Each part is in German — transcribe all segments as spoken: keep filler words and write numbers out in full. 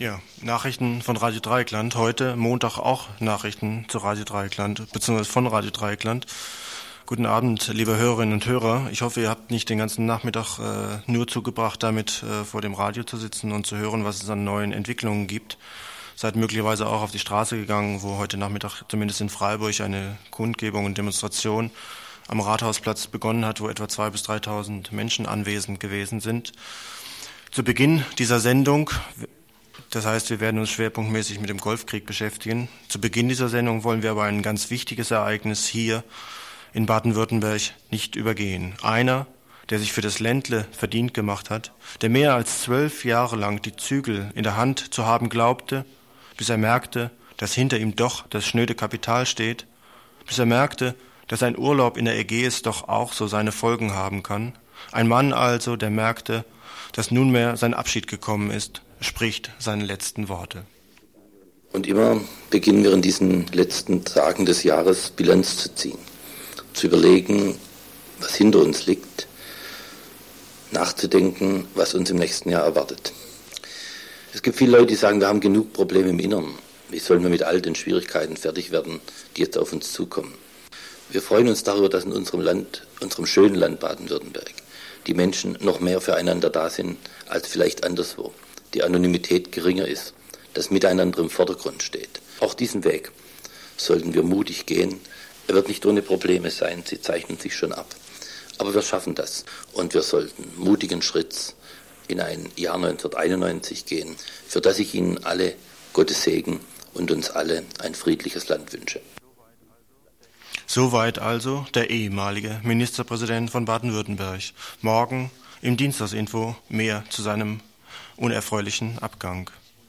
Ja, Nachrichten von Radio Dreieckland. Heute Montag auch Nachrichten zu Radio Dreieckland, beziehungsweise von Radio Dreieckland. Guten Abend, liebe Hörerinnen und Hörer. Ich hoffe, ihr habt nicht den ganzen Nachmittag äh, nur zugebracht, damit äh, vor dem Radio zu sitzen und zu hören, was es an neuen Entwicklungen gibt. Seid möglicherweise auch auf die Straße gegangen, wo heute Nachmittag zumindest in Freiburg eine Kundgebung und Demonstration am Rathausplatz begonnen hat, wo etwa zweitausend bis dreitausend Menschen anwesend gewesen sind. Zu Beginn dieser Sendung, das heißt, wir werden uns schwerpunktmäßig mit dem Golfkrieg beschäftigen. Zu Beginn dieser Sendung wollen wir aber ein ganz wichtiges Ereignis hier in Baden-Württemberg nicht übergehen. Einer, der sich für das Ländle verdient gemacht hat, der mehr als zwölf Jahre lang die Zügel in der Hand zu haben glaubte, bis er merkte, dass hinter ihm doch das schnöde Kapital steht, bis er merkte, dass ein Urlaub in der Ägäis doch auch so seine Folgen haben kann. Ein Mann also, der merkte, dass nunmehr sein Abschied gekommen ist, spricht seine letzten Worte. Und immer beginnen wir in diesen letzten Tagen des Jahres Bilanz zu ziehen, zu überlegen, was hinter uns liegt, nachzudenken, was uns im nächsten Jahr erwartet. Es gibt viele Leute, die sagen, wir haben genug Probleme im Inneren. Wie sollen wir mit all den Schwierigkeiten fertig werden, die jetzt auf uns zukommen? Wir freuen uns darüber, dass in unserem Land, unserem schönen Land Baden-Württemberg, die Menschen noch mehr füreinander da sind als vielleicht anderswo. Die Anonymität geringer ist, das Miteinander im Vordergrund steht. Auch diesen Weg sollten wir mutig gehen. Er wird nicht ohne Probleme sein, sie zeichnen sich schon ab. Aber wir schaffen das und wir sollten mutigen Schritts in ein Jahr neunzehnhunderteinundneunzig gehen, für das ich Ihnen alle Gottes Segen und uns alle ein friedliches Land wünsche. Soweit also der ehemalige Ministerpräsident von Baden-Württemberg. Morgen im Dienstagsinfo mehr zu seinem unerfreulichen Abgang.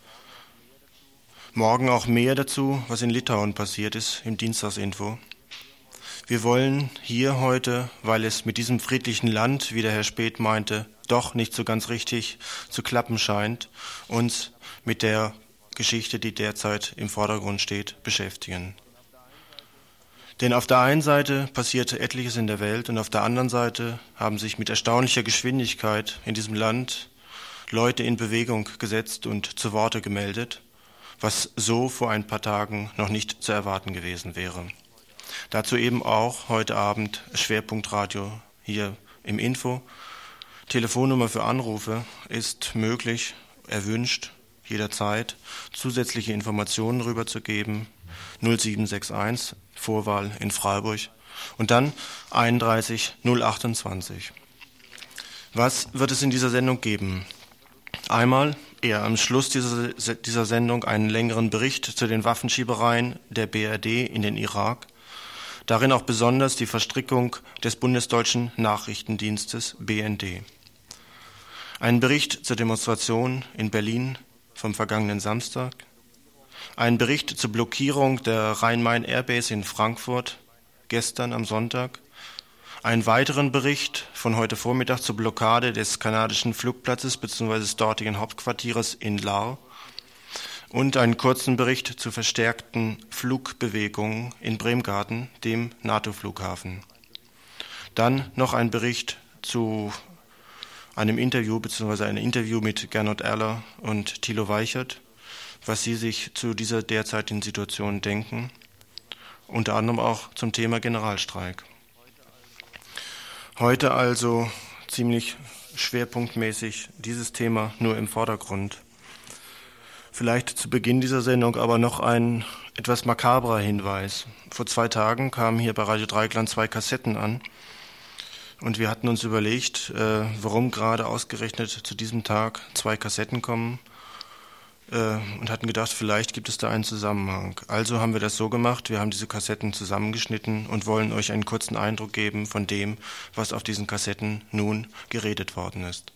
Morgen auch mehr dazu, was in Litauen passiert ist, im Dienstagsinfo. Wir wollen hier heute, weil es mit diesem friedlichen Land, wie der Herr Speth meinte, doch nicht so ganz richtig zu klappen scheint, uns mit der Geschichte, die derzeit im Vordergrund steht, beschäftigen. Denn auf der einen Seite passiert etliches in der Welt und auf der anderen Seite haben sich mit erstaunlicher Geschwindigkeit in diesem Land Leute in Bewegung gesetzt und zu Worte gemeldet, was so vor ein paar Tagen noch nicht zu erwarten gewesen wäre. Dazu eben auch heute Abend Schwerpunktradio hier im Info. Telefonnummer für Anrufe ist möglich, erwünscht, jederzeit zusätzliche Informationen rüberzugeben. null sieben sechs eins, Vorwahl in Freiburg und dann einunddreißig null achtundzwanzig. Was wird es in dieser Sendung geben? Einmal, eher am Schluss dieser, dieser Sendung, einen längeren Bericht zu den Waffenschiebereien der B R D in den Irak. Darin auch besonders die Verstrickung des bundesdeutschen Nachrichtendienstes B N D. Ein Bericht zur Demonstration in Berlin vom vergangenen Samstag. Ein Bericht zur Blockierung der Rhein-Main-Airbase in Frankfurt gestern am Sonntag. Einen weiteren Bericht von heute Vormittag zur Blockade des kanadischen Flugplatzes bzw. des dortigen Hauptquartiers in Lahr. Und einen kurzen Bericht zu verstärkten Flugbewegungen in Bremgarten, dem NATO-Flughafen. Dann noch ein Bericht zu einem Interview bzw. ein Interview mit Gernot Erler und Thilo Weichert, was sie sich zu dieser derzeitigen Situation denken, unter anderem auch zum Thema Generalstreik. Heute also ziemlich schwerpunktmäßig dieses Thema nur im Vordergrund. Vielleicht zu Beginn dieser Sendung aber noch ein etwas makabrer Hinweis. Vor zwei Tagen kamen hier bei Radio Dreieckland zwei Kassetten an und wir hatten uns überlegt, äh, warum gerade ausgerechnet zu diesem Tag zwei Kassetten kommen äh, und hatten gedacht, vielleicht gibt es da einen Zusammenhang. Also haben wir das so gemacht, wir haben diese Kassetten zusammengeschnitten und wollen euch einen kurzen Eindruck geben von dem, was auf diesen Kassetten nun geredet worden ist.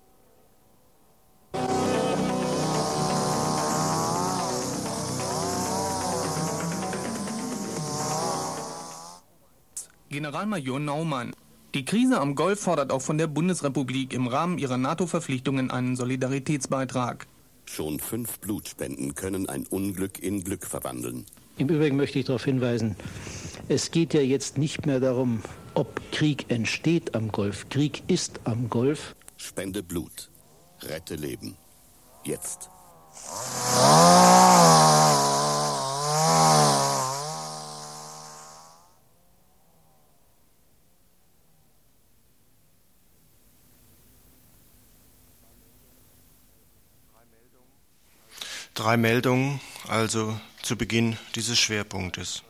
Generalmajor Naumann. Die Krise am Golf fordert auch von der Bundesrepublik im Rahmen ihrer NATO-Verpflichtungen einen Solidaritätsbeitrag. Schon fünf Blutspenden können ein Unglück in Glück verwandeln. Im Übrigen möchte ich darauf hinweisen, es geht ja jetzt nicht mehr darum, ob Krieg entsteht am Golf. Krieg ist am Golf. Spende Blut. Rette Leben. Jetzt. Drei Meldungen, also zu Beginn dieses Schwerpunktes.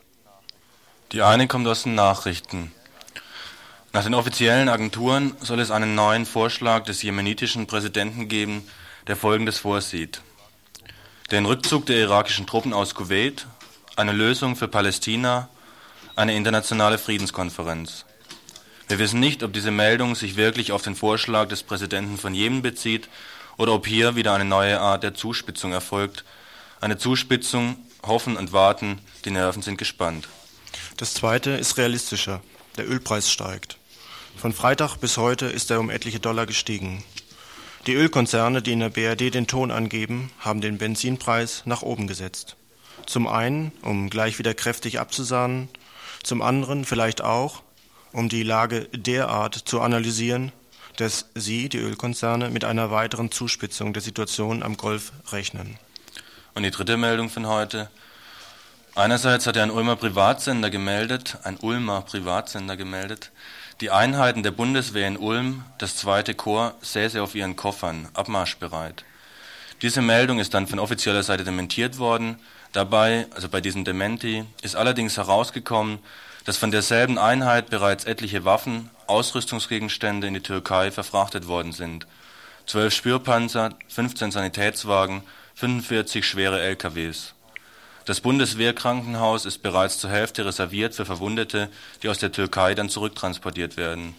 Die eine kommt aus den Nachrichten. Nach den offiziellen Agenturen soll es einen neuen Vorschlag des jemenitischen Präsidenten geben, der Folgendes vorsieht: Den Rückzug der irakischen Truppen aus Kuwait, eine Lösung für Palästina, eine internationale Friedenskonferenz. Wir wissen nicht, ob diese Meldung sich wirklich auf den Vorschlag des Präsidenten von Jemen bezieht oder ob hier wieder eine neue Art der Zuspitzung erfolgt. Eine Zuspitzung, Hoffen und Warten, die Nerven sind gespannt. Das zweite ist realistischer. Der Ölpreis steigt. Von Freitag bis heute ist er um etliche Dollar gestiegen. Die Ölkonzerne, die in der B R D den Ton angeben, haben den Benzinpreis nach oben gesetzt. Zum einen, um gleich wieder kräftig abzusahnen, zum anderen vielleicht auch, um die Lage derart zu analysieren, dass sie, die Ölkonzerne, mit einer weiteren Zuspitzung der Situation am Golf rechnen. Und die dritte Meldung von heute. Einerseits hat ja ein Ulmer Privatsender gemeldet, ein Ulmer Privatsender gemeldet, die Einheiten der Bundeswehr in Ulm, das zweite Korps, säße auf ihren Koffern, abmarschbereit. Diese Meldung ist dann von offizieller Seite dementiert worden. Dabei, also bei diesem Dementi, ist allerdings herausgekommen, dass von derselben Einheit bereits etliche Waffen, Ausrüstungsgegenstände in die Türkei verfrachtet worden sind. Zwölf Spürpanzer, fünfzehn Sanitätswagen, fünfundvierzig schwere L K Ws. Das Bundeswehrkrankenhaus ist bereits zur Hälfte reserviert für Verwundete, die aus der Türkei dann zurücktransportiert werden.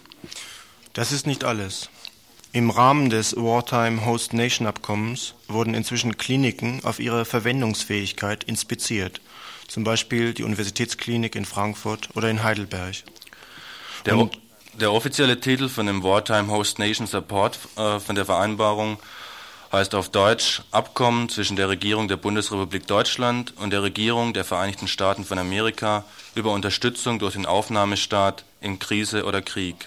Das ist nicht alles. Im Rahmen des Wartime Host Nation Abkommens wurden inzwischen Kliniken auf ihre Verwendungsfähigkeit inspiziert, zum Beispiel die Universitätsklinik in Frankfurt oder in Heidelberg. Der, o- der offizielle Titel von dem Wartime Host Nation Support äh, von der Vereinbarung heißt auf Deutsch Abkommen zwischen der Regierung der Bundesrepublik Deutschland und der Regierung der Vereinigten Staaten von Amerika über Unterstützung durch den Aufnahmestaat in Krise oder Krieg.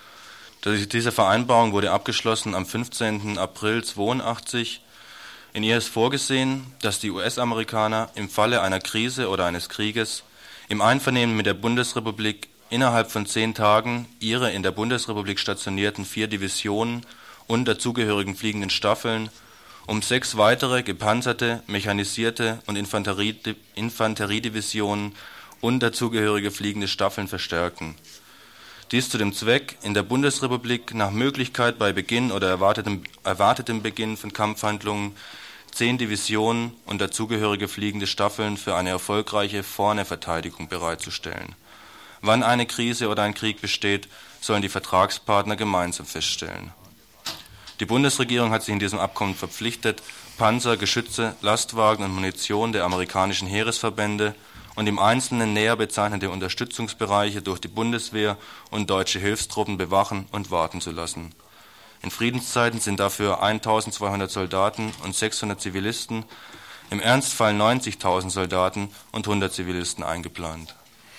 Diese Vereinbarung wurde abgeschlossen am fünfzehnten April zweiundachtzig. In ihr ist vorgesehen, dass die U S-Amerikaner im Falle einer Krise oder eines Krieges im Einvernehmen mit der Bundesrepublik innerhalb von zehn Tagen ihre in der Bundesrepublik stationierten vier Divisionen und dazugehörigen fliegenden Staffeln um sechs weitere gepanzerte, mechanisierte und Infanterie, Infanteriedivisionen und dazugehörige fliegende Staffeln verstärken. Dies zu dem Zweck, in der Bundesrepublik nach Möglichkeit bei Beginn oder erwartetem, erwartetem Beginn von Kampfhandlungen zehn Divisionen und dazugehörige fliegende Staffeln für eine erfolgreiche Vorne-Verteidigung bereitzustellen. Wann eine Krise oder ein Krieg besteht, sollen die Vertragspartner gemeinsam feststellen. Die Bundesregierung hat sich in diesem Abkommen verpflichtet, Panzer, Geschütze, Lastwagen und Munition der amerikanischen Heeresverbände und im Einzelnen näher bezeichnete Unterstützungsbereiche durch die Bundeswehr und deutsche Hilfstruppen bewachen und warten zu lassen. In Friedenszeiten sind dafür eintausendzweihundert Soldaten und sechshundert Zivilisten, im Ernstfall neunzigtausend Soldaten und hundert Zivilisten eingeplant.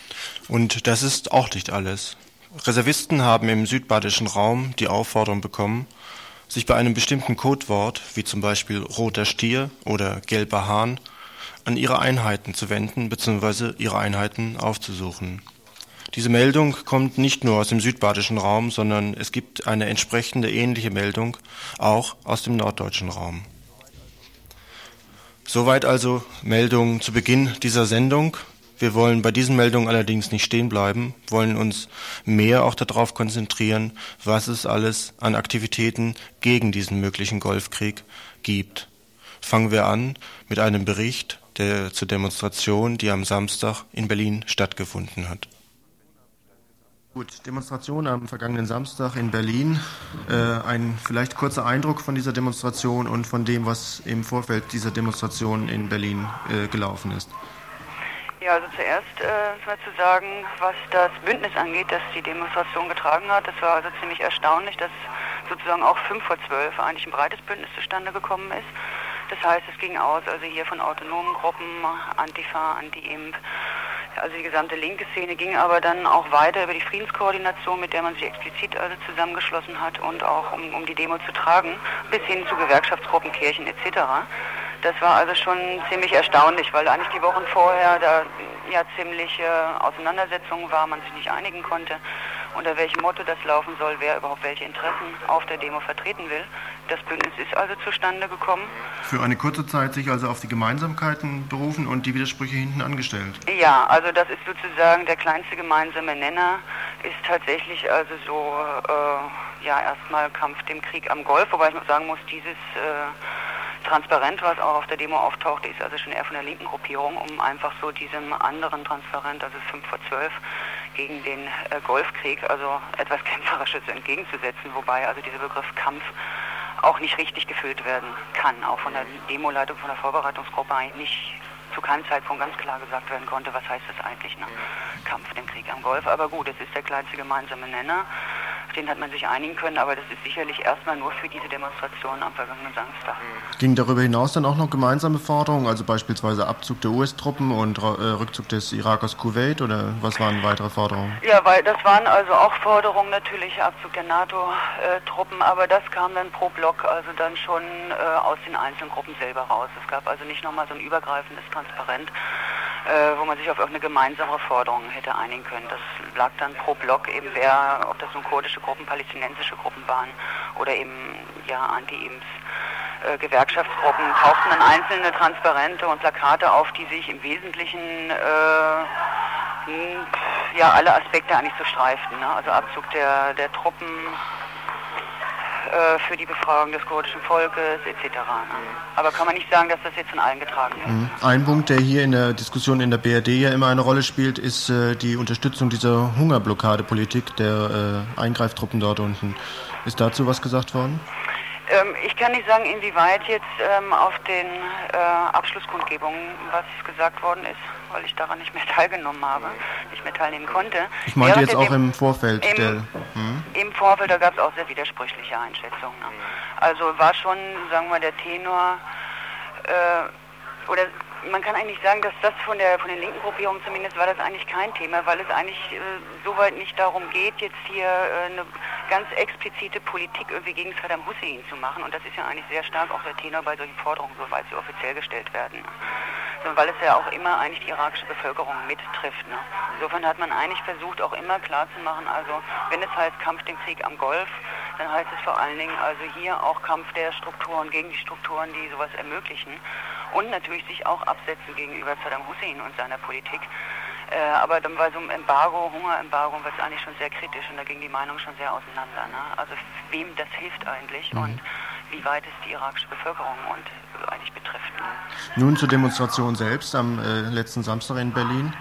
Und das ist auch nicht alles. Reservisten haben im südbadischen Raum die Aufforderung bekommen, sich bei einem bestimmten Codewort, wie zum Beispiel roter Stier oder gelber Hahn, an ihre Einheiten zu wenden bzw. ihre Einheiten aufzusuchen. Diese Meldung kommt nicht nur aus dem südbadischen Raum, sondern es gibt eine entsprechende ähnliche Meldung auch aus dem norddeutschen Raum. Soweit also Meldungen zu Beginn dieser Sendung. Wir wollen bei diesen Meldungen allerdings nicht stehen bleiben, wollen uns mehr auch darauf konzentrieren, was es alles an Aktivitäten gegen diesen möglichen Golfkrieg gibt. Fangen wir an mit einem Bericht der, zur Demonstration, die am Samstag in Berlin stattgefunden hat. Gut, Demonstration am vergangenen Samstag in Berlin. Äh, ein vielleicht kurzer Eindruck von dieser Demonstration und von dem, was im Vorfeld dieser Demonstration in Berlin äh, gelaufen ist. Ja, also zuerst äh, ist mal zu sagen, was das Bündnis angeht, das die Demonstration getragen hat. Das war also ziemlich erstaunlich, dass sozusagen auch fünf vor zwölf eigentlich ein breites Bündnis zustande gekommen ist. Das heißt, es ging aus, also hier von autonomen Gruppen, Antifa, Anti-Imp, also die gesamte linke Szene, ging aber dann auch weiter über die Friedenskoordination, mit der man sich explizit also zusammengeschlossen hat und auch um, um die Demo zu tragen, bis hin zu Gewerkschaftsgruppen, Kirchen et cetera. Das war also schon ziemlich erstaunlich, weil eigentlich die Wochen vorher da ja ziemliche Auseinandersetzungen war, man sich nicht einigen konnte, unter welchem Motto das laufen soll, wer überhaupt welche Interessen auf der Demo vertreten will. Das Bündnis ist also zustande gekommen. Für eine kurze Zeit sich also auf die Gemeinsamkeiten berufen und die Widersprüche hinten angestellt. Ja, also das ist sozusagen der kleinste gemeinsame Nenner, ist tatsächlich also so, äh, ja, erstmal Kampf dem Krieg am Golf, wobei ich noch sagen muss, dieses äh, Transparent, was auch auf der Demo auftauchte, ist also schon eher von der linken Gruppierung, um einfach so diesem anderen Transparent, also fünf vor zwölf, gegen den äh, Golfkrieg, also etwas Kämpferisches entgegenzusetzen, wobei also dieser Begriff Kampf auch nicht richtig gefüllt werden kann, auch von der Demoleitung, von der Vorbereitungsgruppe eigentlich nicht zu keinem Zeitpunkt ganz klar gesagt werden konnte, was heißt das eigentlich, ne? Kampf dem Krieg am Golf. Aber gut, es ist der kleinste gemeinsame Nenner, auf den hat man sich einigen können, aber das ist sicherlich erstmal nur für diese Demonstration am vergangenen Samstag. Ging darüber hinaus dann auch noch gemeinsame Forderungen, also beispielsweise Abzug der U S-Truppen und äh, Rückzug des Irak aus Kuwait, oder was waren weitere Forderungen? Ja, weil das waren also auch Forderungen natürlich, Abzug der NATO-Truppen, aber das kam dann pro Block, also dann schon äh, aus den einzelnen Gruppen selber raus. Es gab also nicht nochmal so ein übergreifendes Transparent, äh, wo man sich auf irgendeine gemeinsame Forderung hätte einigen können. Das lag dann pro Block eben, wer, ob das nun kurdische Gruppen, palästinensische Gruppen waren oder eben ja Anti-Ems. Äh, Gewerkschaftsgruppen tauchten dann einzelne Transparente und Plakate auf, die sich im Wesentlichen äh, mh, ja alle Aspekte eigentlich so streiften, ne? Also Abzug der, der Truppen äh, für die Befreiung des kurdischen Volkes et cetera. Ne? Aber kann man nicht sagen, dass das jetzt von allen getragen wird. Ein Punkt, der hier in der Diskussion in der B R D ja immer eine Rolle spielt, ist äh, die Unterstützung dieser Hungerblockadepolitik der äh, Eingreiftruppen dort unten. Ist dazu was gesagt worden? Ähm, ich kann nicht sagen, inwieweit jetzt ähm, auf den äh, Abschlusskundgebungen was gesagt worden ist, weil ich daran nicht mehr teilgenommen habe, nicht mehr teilnehmen konnte. Ich meinte Während jetzt auch dem, im Vorfeld. Im, der, hm? im Vorfeld, da gab es auch sehr widersprüchliche Einschätzungen. Ne? Also war schon, sagen wir mal, der Tenor, äh, oder man kann eigentlich sagen, dass das von der von den linken Gruppierungen zumindest war das eigentlich kein Thema, weil es eigentlich äh, soweit nicht darum geht, jetzt hier äh, eine ganz explizite Politik irgendwie gegen Saddam Hussein zu machen. Und das ist ja eigentlich sehr stark auch der Tenor bei solchen Forderungen, soweit sie offiziell gestellt werden. Sondern weil es ja auch immer eigentlich die irakische Bevölkerung mittrifft. Ne? Insofern hat man eigentlich versucht, auch immer klarzumachen, also wenn es heißt Kampf dem Krieg am Golf, dann heißt es vor allen Dingen also hier auch Kampf der Strukturen gegen die Strukturen, die sowas ermöglichen. Und natürlich sich auch absetzen gegenüber Saddam Hussein und seiner Politik. Äh, aber dann bei so einem Embargo, Hungerembargo, wird es eigentlich schon sehr kritisch und da ging die Meinung schon sehr auseinander. Ne? Also wem das hilft eigentlich mhm. und wie weit es die irakische Bevölkerung und äh, eigentlich betrifft. Ne? Nun zur Demonstration selbst am äh, letzten Samstag in Berlin.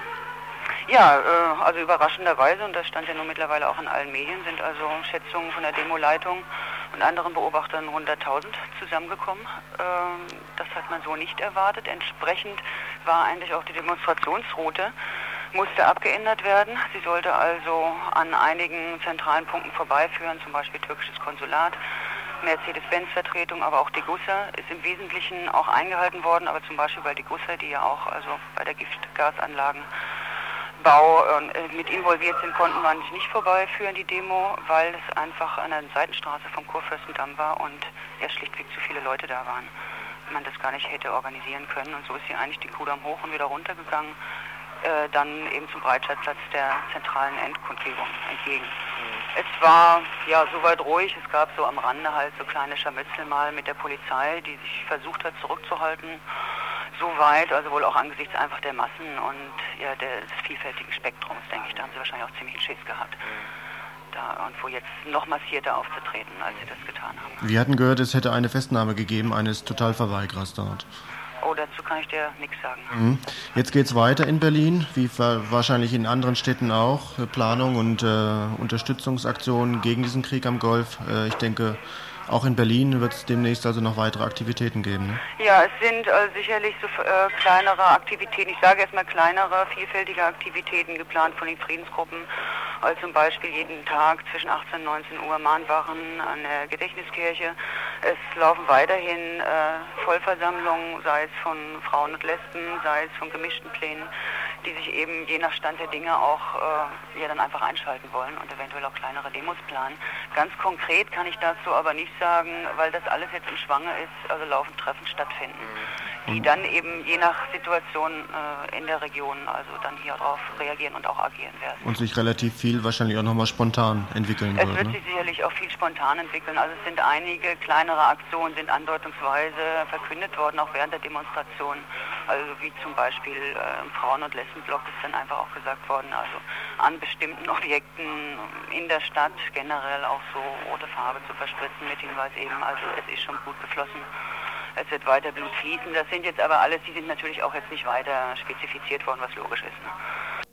Ja, äh, also überraschenderweise, und das stand ja nun mittlerweile auch in allen Medien, sind also Schätzungen von der Demoleitung und anderen Beobachtern hunderttausend zusammengekommen. Ähm, das hat man so nicht erwartet. Entsprechend war eigentlich auch die Demonstrationsroute, musste abgeändert werden. Sie sollte also an einigen zentralen Punkten vorbeiführen, zum Beispiel türkisches Konsulat, Mercedes-Benz-Vertretung, aber auch die Degussa ist im Wesentlichen auch eingehalten worden, aber zum Beispiel bei Degussa, die ja auch also bei der Giftgasanlagen Bau äh, mit involviert sind, konnten wir eigentlich nicht vorbeiführen, die Demo, weil es einfach an der Seitenstraße vom Kurfürstendamm war und ja schlichtweg zu viele Leute da waren. Man das gar nicht hätte organisieren können und so ist sie eigentlich die Kudamm hoch und wieder runtergegangen, äh, dann eben zum Breitscheidplatz der zentralen Endkundgebung entgegen. Mhm. Es war ja soweit ruhig, es gab so am Rande halt so kleine Scharmützel mal mit der Polizei, die sich versucht hat zurückzuhalten. So weit, also wohl auch angesichts einfach der Massen und ja, des vielfältigen Spektrums, denke ich, da haben sie wahrscheinlich auch ziemlich Schiss gehabt, da irgendwo jetzt noch massierter aufzutreten, als sie das getan haben. Wir hatten gehört, es hätte eine Festnahme gegeben eines Totalverweigerers dort. Oh, dazu kann ich dir nichts sagen. Mhm. Jetzt geht es weiter in Berlin, wie wahrscheinlich in anderen Städten auch, Planung und äh, Unterstützungsaktionen gegen diesen Krieg am Golf. Äh, ich denke, auch in Berlin wird es demnächst also noch weitere Aktivitäten geben, ne? Ja, es sind äh, sicherlich so äh, kleinere Aktivitäten, ich sage erstmal kleinere, vielfältige Aktivitäten geplant von den Friedensgruppen, also zum Beispiel jeden Tag zwischen achtzehn und neunzehn Uhr Mahnwachen an der Gedächtniskirche. Es laufen weiterhin äh, Vollversammlungen, sei es von Frauen und Lesben, sei es von gemischten Plänen, die sich eben je nach Stand der Dinge auch äh, ja dann einfach einschalten wollen und eventuell auch kleinere Demos planen. Ganz konkret kann ich dazu aber nicht sagen, weil das alles jetzt im Schwange ist, also laufend Treffen stattfinden, die dann eben je nach Situation äh, in der Region also dann hier drauf reagieren und auch agieren werden. Und sich relativ viel wahrscheinlich auch nochmal spontan entwickeln es wird. Es wird ne? sich sicherlich auch viel spontan entwickeln. Also es sind einige kleinere Aktionen, sind andeutungsweise verkündet worden, auch während der Demonstration. Also wie zum Beispiel äh, im Frauen- und Lesbenblock ist dann einfach auch gesagt worden, also an bestimmten Objekten in der Stadt generell auch so rote Farbe zu verspritzen mit Hinweis eben, also es ist schon Blut geflossen. Es wird weiter Blut fließen. Das sind jetzt aber alles, die sind natürlich auch jetzt nicht weiter spezifiziert worden, was logisch ist. Ne?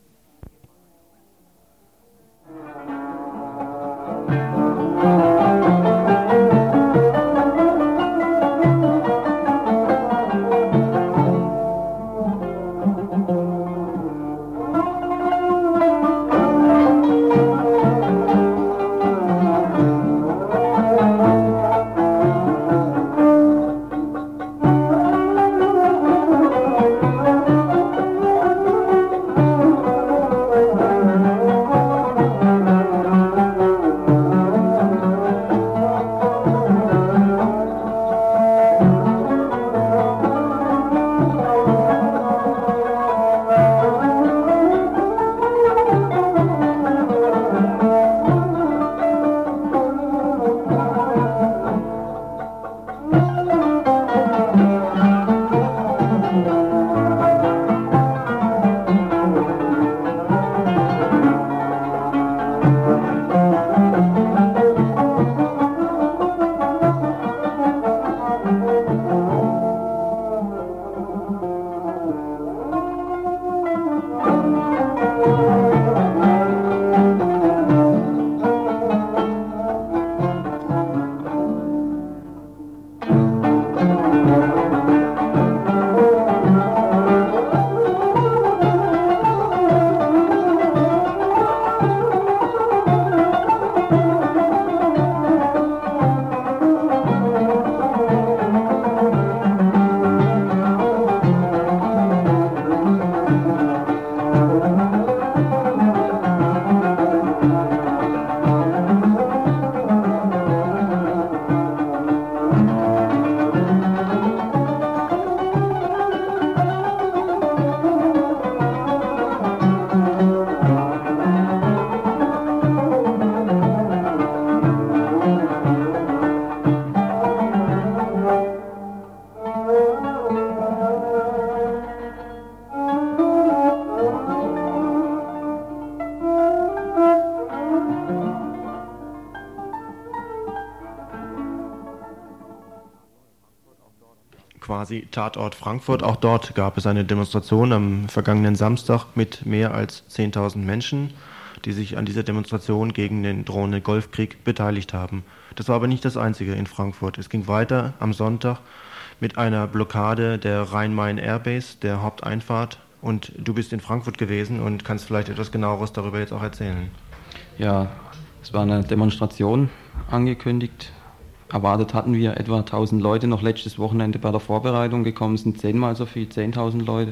Quasi Tatort Frankfurt. Auch dort gab es eine Demonstration am vergangenen Samstag mit mehr als zehntausend Menschen, die sich an dieser Demonstration gegen den drohenden Golfkrieg beteiligt haben. Das war aber nicht das Einzige in Frankfurt. Es ging weiter am Sonntag mit einer Blockade der Rhein-Main Airbase, der Haupteinfahrt. Und du bist in Frankfurt gewesen und kannst vielleicht etwas Genaueres darüber jetzt auch erzählen. Ja, es war eine Demonstration angekündigt. Erwartet hatten wir etwa tausend Leute, noch letztes Wochenende bei der Vorbereitung gekommen sind zehnmal so viel, zehntausend Leute.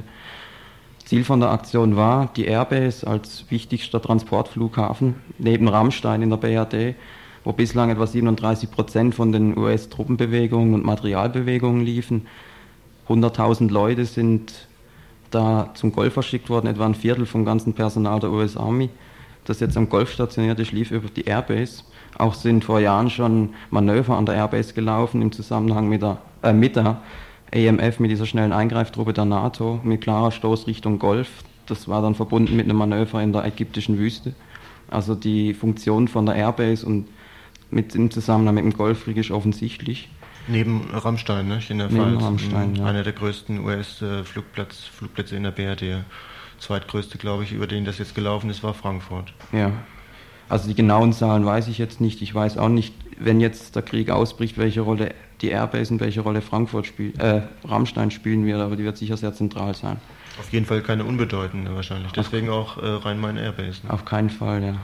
Ziel von der Aktion war, die Airbase als wichtigster Transportflughafen neben Rammstein in der B R D, wo bislang etwa siebenunddreißig Prozent von den U S-Truppenbewegungen und Materialbewegungen liefen. hunderttausend Leute sind da zum Golf verschickt worden, etwa ein Viertel vom ganzen Personal der U S Army, das jetzt am Golf stationiert ist, lief über die Airbase. Auch sind vor Jahren schon Manöver an der Airbase gelaufen im Zusammenhang mit der, äh, mit der A M F, mit dieser schnellen Eingreiftruppe der NATO, mit klarer Stoßrichtung Golf. Das war dann verbunden mit einem Manöver in der ägyptischen Wüste. Also die Funktion von der Airbase und mit, im Zusammenhang mit dem Golfkrieg ist offensichtlich. Neben Rammstein, ne? In der Neben Pfalz, Rammstein, ja. Einer der größten U S-Flugplätze Flugplätze in der B R D. Zweitgrößte, glaube ich, über den das jetzt gelaufen ist, war Frankfurt. Ja. Also die genauen Zahlen weiß ich jetzt nicht. Ich weiß auch nicht, wenn jetzt der Krieg ausbricht, welche Rolle die Airbase und welche Rolle Frankfurt spielt, äh, Rammstein spielen wird, aber die wird sicher sehr zentral sein. Auf jeden Fall keine unbedeutende wahrscheinlich. Deswegen auch äh, Rhein-Main Airbase. Ne? Auf keinen Fall, ja.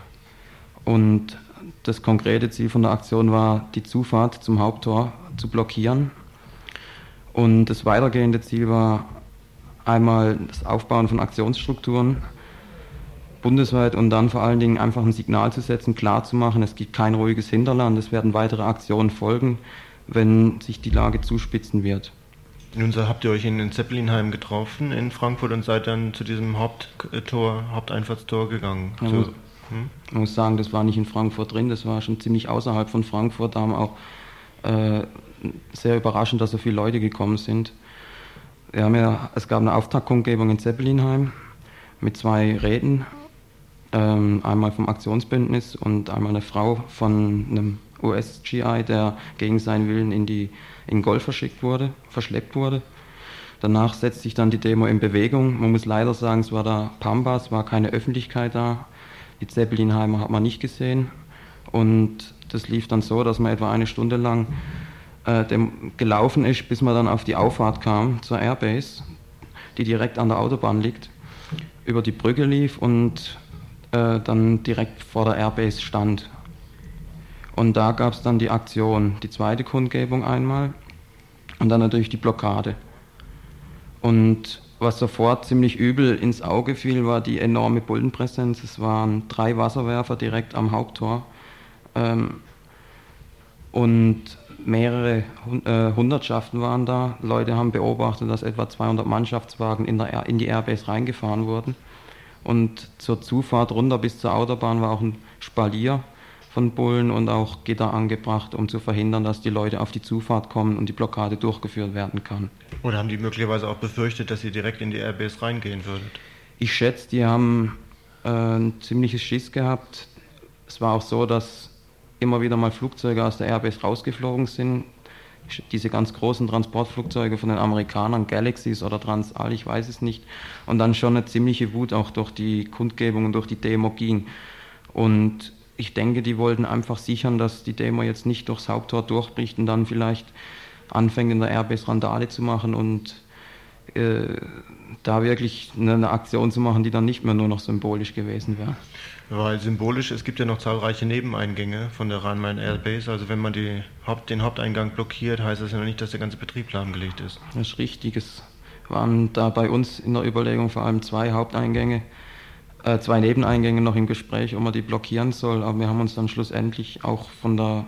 Und das konkrete Ziel von der Aktion war, die Zufahrt zum Haupttor zu blockieren. Und das weitergehende Ziel war, einmal das Aufbauen von Aktionsstrukturen bundesweit und dann vor allen Dingen einfach ein Signal zu setzen, klar zu machen, es gibt kein ruhiges Hinterland, es werden weitere Aktionen folgen, wenn sich die Lage zuspitzen wird. Nun so habt ihr euch in Zeppelinheim getroffen in Frankfurt und seid dann zu diesem Haupttor, Haupteinfahrtstor gegangen. Ja, so, muss, hm? Man muss sagen, das war nicht in Frankfurt drin, das war schon ziemlich außerhalb von Frankfurt. Da haben auch äh, sehr überraschend, dass so viele Leute gekommen sind. Wir haben ja, es gab eine Auftaktkundgebung in Zeppelinheim mit zwei Räten, ähm, einmal vom Aktionsbündnis und einmal eine Frau von einem U S-G I, der gegen seinen Willen in die in Golf verschickt wurde, verschleppt wurde. Danach setzt sich dann die Demo in Bewegung. Man muss leider sagen, es war da Pampa, es war keine Öffentlichkeit da. Die Zeppelinheimer hat man nicht gesehen. Und das lief dann so, dass man etwa eine Stunde lang äh, dem gelaufen ist, bis man dann auf die Auffahrt kam zur Airbase, die direkt an der Autobahn liegt, über die Brücke lief und äh, dann direkt vor der Airbase stand. Und da gab es dann die Aktion, die zweite Kundgebung einmal und dann natürlich die Blockade. Und was sofort ziemlich übel ins Auge fiel, war die enorme Bullenpräsenz. Es waren drei Wasserwerfer direkt am Haupttor ähm, und mehrere äh, Hundertschaften waren da. Leute haben beobachtet, dass etwa zweihundert Mannschaftswagen in, der, in die Airbase reingefahren wurden. Und zur Zufahrt runter bis zur Autobahn war auch ein Spalier von Bullen und auch Gitter angebracht, um zu verhindern, dass die Leute auf die Zufahrt kommen und die Blockade durchgeführt werden kann. Oder haben die möglicherweise auch befürchtet, dass ihr direkt in die Airbase reingehen würdet? Ich schätze, die haben äh, ein ziemliches Schiss gehabt. Es war auch so, dass immer wieder mal Flugzeuge aus der Airbase rausgeflogen sind. Diese ganz großen Transportflugzeuge von den Amerikanern, Galaxies oder Transall, ich weiß es nicht. Und dann schon eine ziemliche Wut auch durch die Kundgebung und durch die Demo ging. Und ich denke, die wollten einfach sichern, dass die Demo jetzt nicht durchs Haupttor durchbricht und dann vielleicht anfängt in der Airbase Randale zu machen und äh, da wirklich eine, eine Aktion zu machen, die dann nicht mehr nur noch symbolisch gewesen wäre. Weil symbolisch, es gibt ja noch zahlreiche Nebeneingänge von der Rhein-Main-Airbase, also wenn man die Haupt, den Haupteingang blockiert, heißt das ja noch nicht, dass der ganze Betrieb lahmgelegt ist. Das ist richtig, es waren da bei uns in der Überlegung vor allem zwei Haupteingänge, Äh, zwei Nebeneingänge noch im Gespräch, ob man die blockieren soll, aber wir haben uns dann schlussendlich auch von der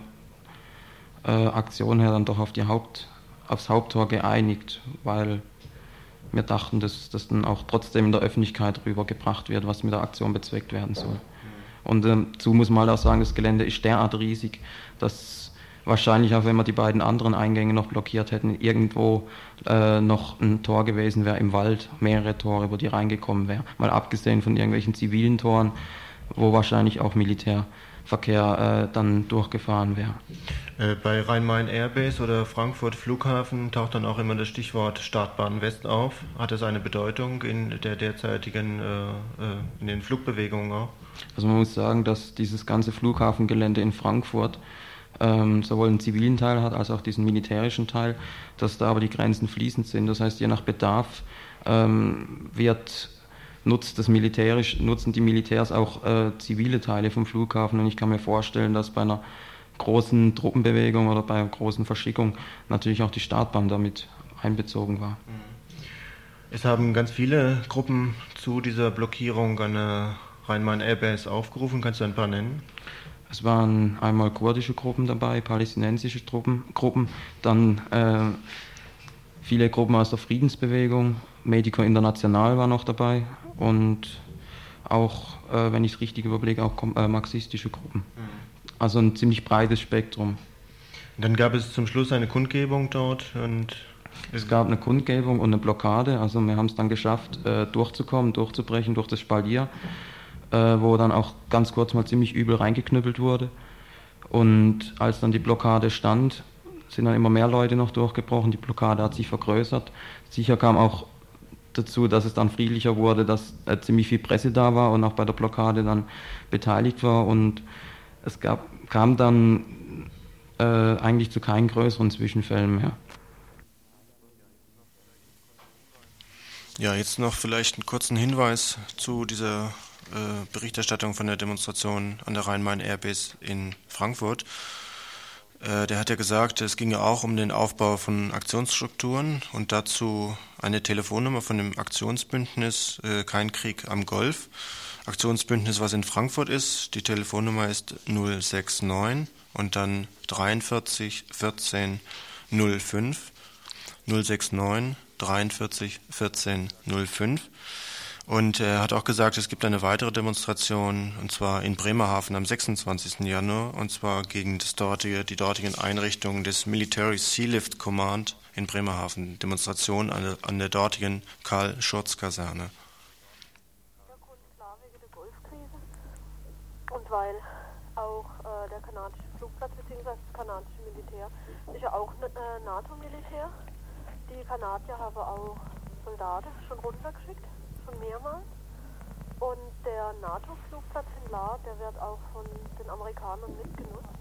äh, Aktion her dann doch auf die Haupt, aufs Haupttor geeinigt, weil wir dachten, dass das dann auch trotzdem in der Öffentlichkeit rübergebracht wird, was mit der Aktion bezweckt werden soll. Und äh, dazu muss man halt auch sagen, das Gelände ist derart riesig, dass wahrscheinlich auch, wenn wir die beiden anderen Eingänge noch blockiert hätten, irgendwo äh, noch ein Tor gewesen wäre im Wald, mehrere Tore, wo die reingekommen wäre. Mal abgesehen von irgendwelchen zivilen Toren, wo wahrscheinlich auch Militärverkehr äh, dann durchgefahren wäre. Äh, bei Rhein-Main Airbase oder Frankfurt Flughafen taucht dann auch immer das Stichwort Startbahn West auf. Hat es eine Bedeutung in der derzeitigen, äh, äh, in den Flugbewegungen auch? Also man muss sagen, dass dieses ganze Flughafengelände in Frankfurt Ähm, sowohl einen zivilen Teil hat, als auch diesen militärischen Teil, dass da aber die Grenzen fließend sind. Das heißt, je nach Bedarf ähm, wird, nutzt das Militärisch, nutzen die Militärs auch äh, zivile Teile vom Flughafen. Und ich kann mir vorstellen, dass bei einer großen Truppenbewegung oder bei einer großen Verschickung natürlich auch die Startbahn damit einbezogen war. Es haben ganz viele Gruppen zu dieser Blockierung an der Rhein-Main-Airbase aufgerufen. Kannst du ein paar nennen? Es waren einmal kurdische Gruppen dabei, palästinensische Truppen, Gruppen, dann äh, viele Gruppen aus der Friedensbewegung, Medico International war noch dabei und auch, äh, wenn ich es richtig überblicke, auch äh, marxistische Gruppen. Also ein ziemlich breites Spektrum. Dann gab es zum Schluss eine Kundgebung dort und... Es gab eine Kundgebung und eine Blockade, also wir haben es dann geschafft, äh, durchzukommen, durchzubrechen durch das Spalier, äh, wo dann auch ganz kurz mal ziemlich übel reingeknüppelt wurde. Und als dann die Blockade stand, sind dann immer mehr Leute noch durchgebrochen, die Blockade hat sich vergrößert. Sicher kam auch dazu, dass es dann friedlicher wurde, dass äh, ziemlich viel Presse da war und auch bei der Blockade dann beteiligt war und es gab, kam dann äh, eigentlich zu keinen größeren Zwischenfällen mehr. Ja, jetzt noch vielleicht einen kurzen Hinweis zu dieser äh, Berichterstattung von der Demonstration an der Rhein-Main Airbase in Frankfurt. Äh, der hat ja gesagt, es ginge auch um den Aufbau von Aktionsstrukturen und dazu eine Telefonnummer von dem Aktionsbündnis äh, Kein Krieg am Golf. Aktionsbündnis, was in Frankfurt ist. Die Telefonnummer ist null sechs neun und dann dreiundvierzig vierzehn null fünf. null sechs neun dreiundvierzig vierzehn null fünf. Und er hat auch gesagt, es gibt eine weitere Demonstration, und zwar in Bremerhaven am sechsundzwanzigsten Januar, und zwar gegen das dortige, die dortigen Einrichtungen des Military Sealift Command in Bremerhaven. Demonstration an der, an der dortigen Karl-Schurz-Kaserne. Und weil auch äh, der kanadische Flugplatz bzw. das kanadische Militär ist ja auch äh, NATO-Militär. Die Kanadier haben auch Soldaten schon runtergeschickt, schon mehrmals. Und der NATO-Flugplatz in La, der wird auch von den Amerikanern mitgenutzt.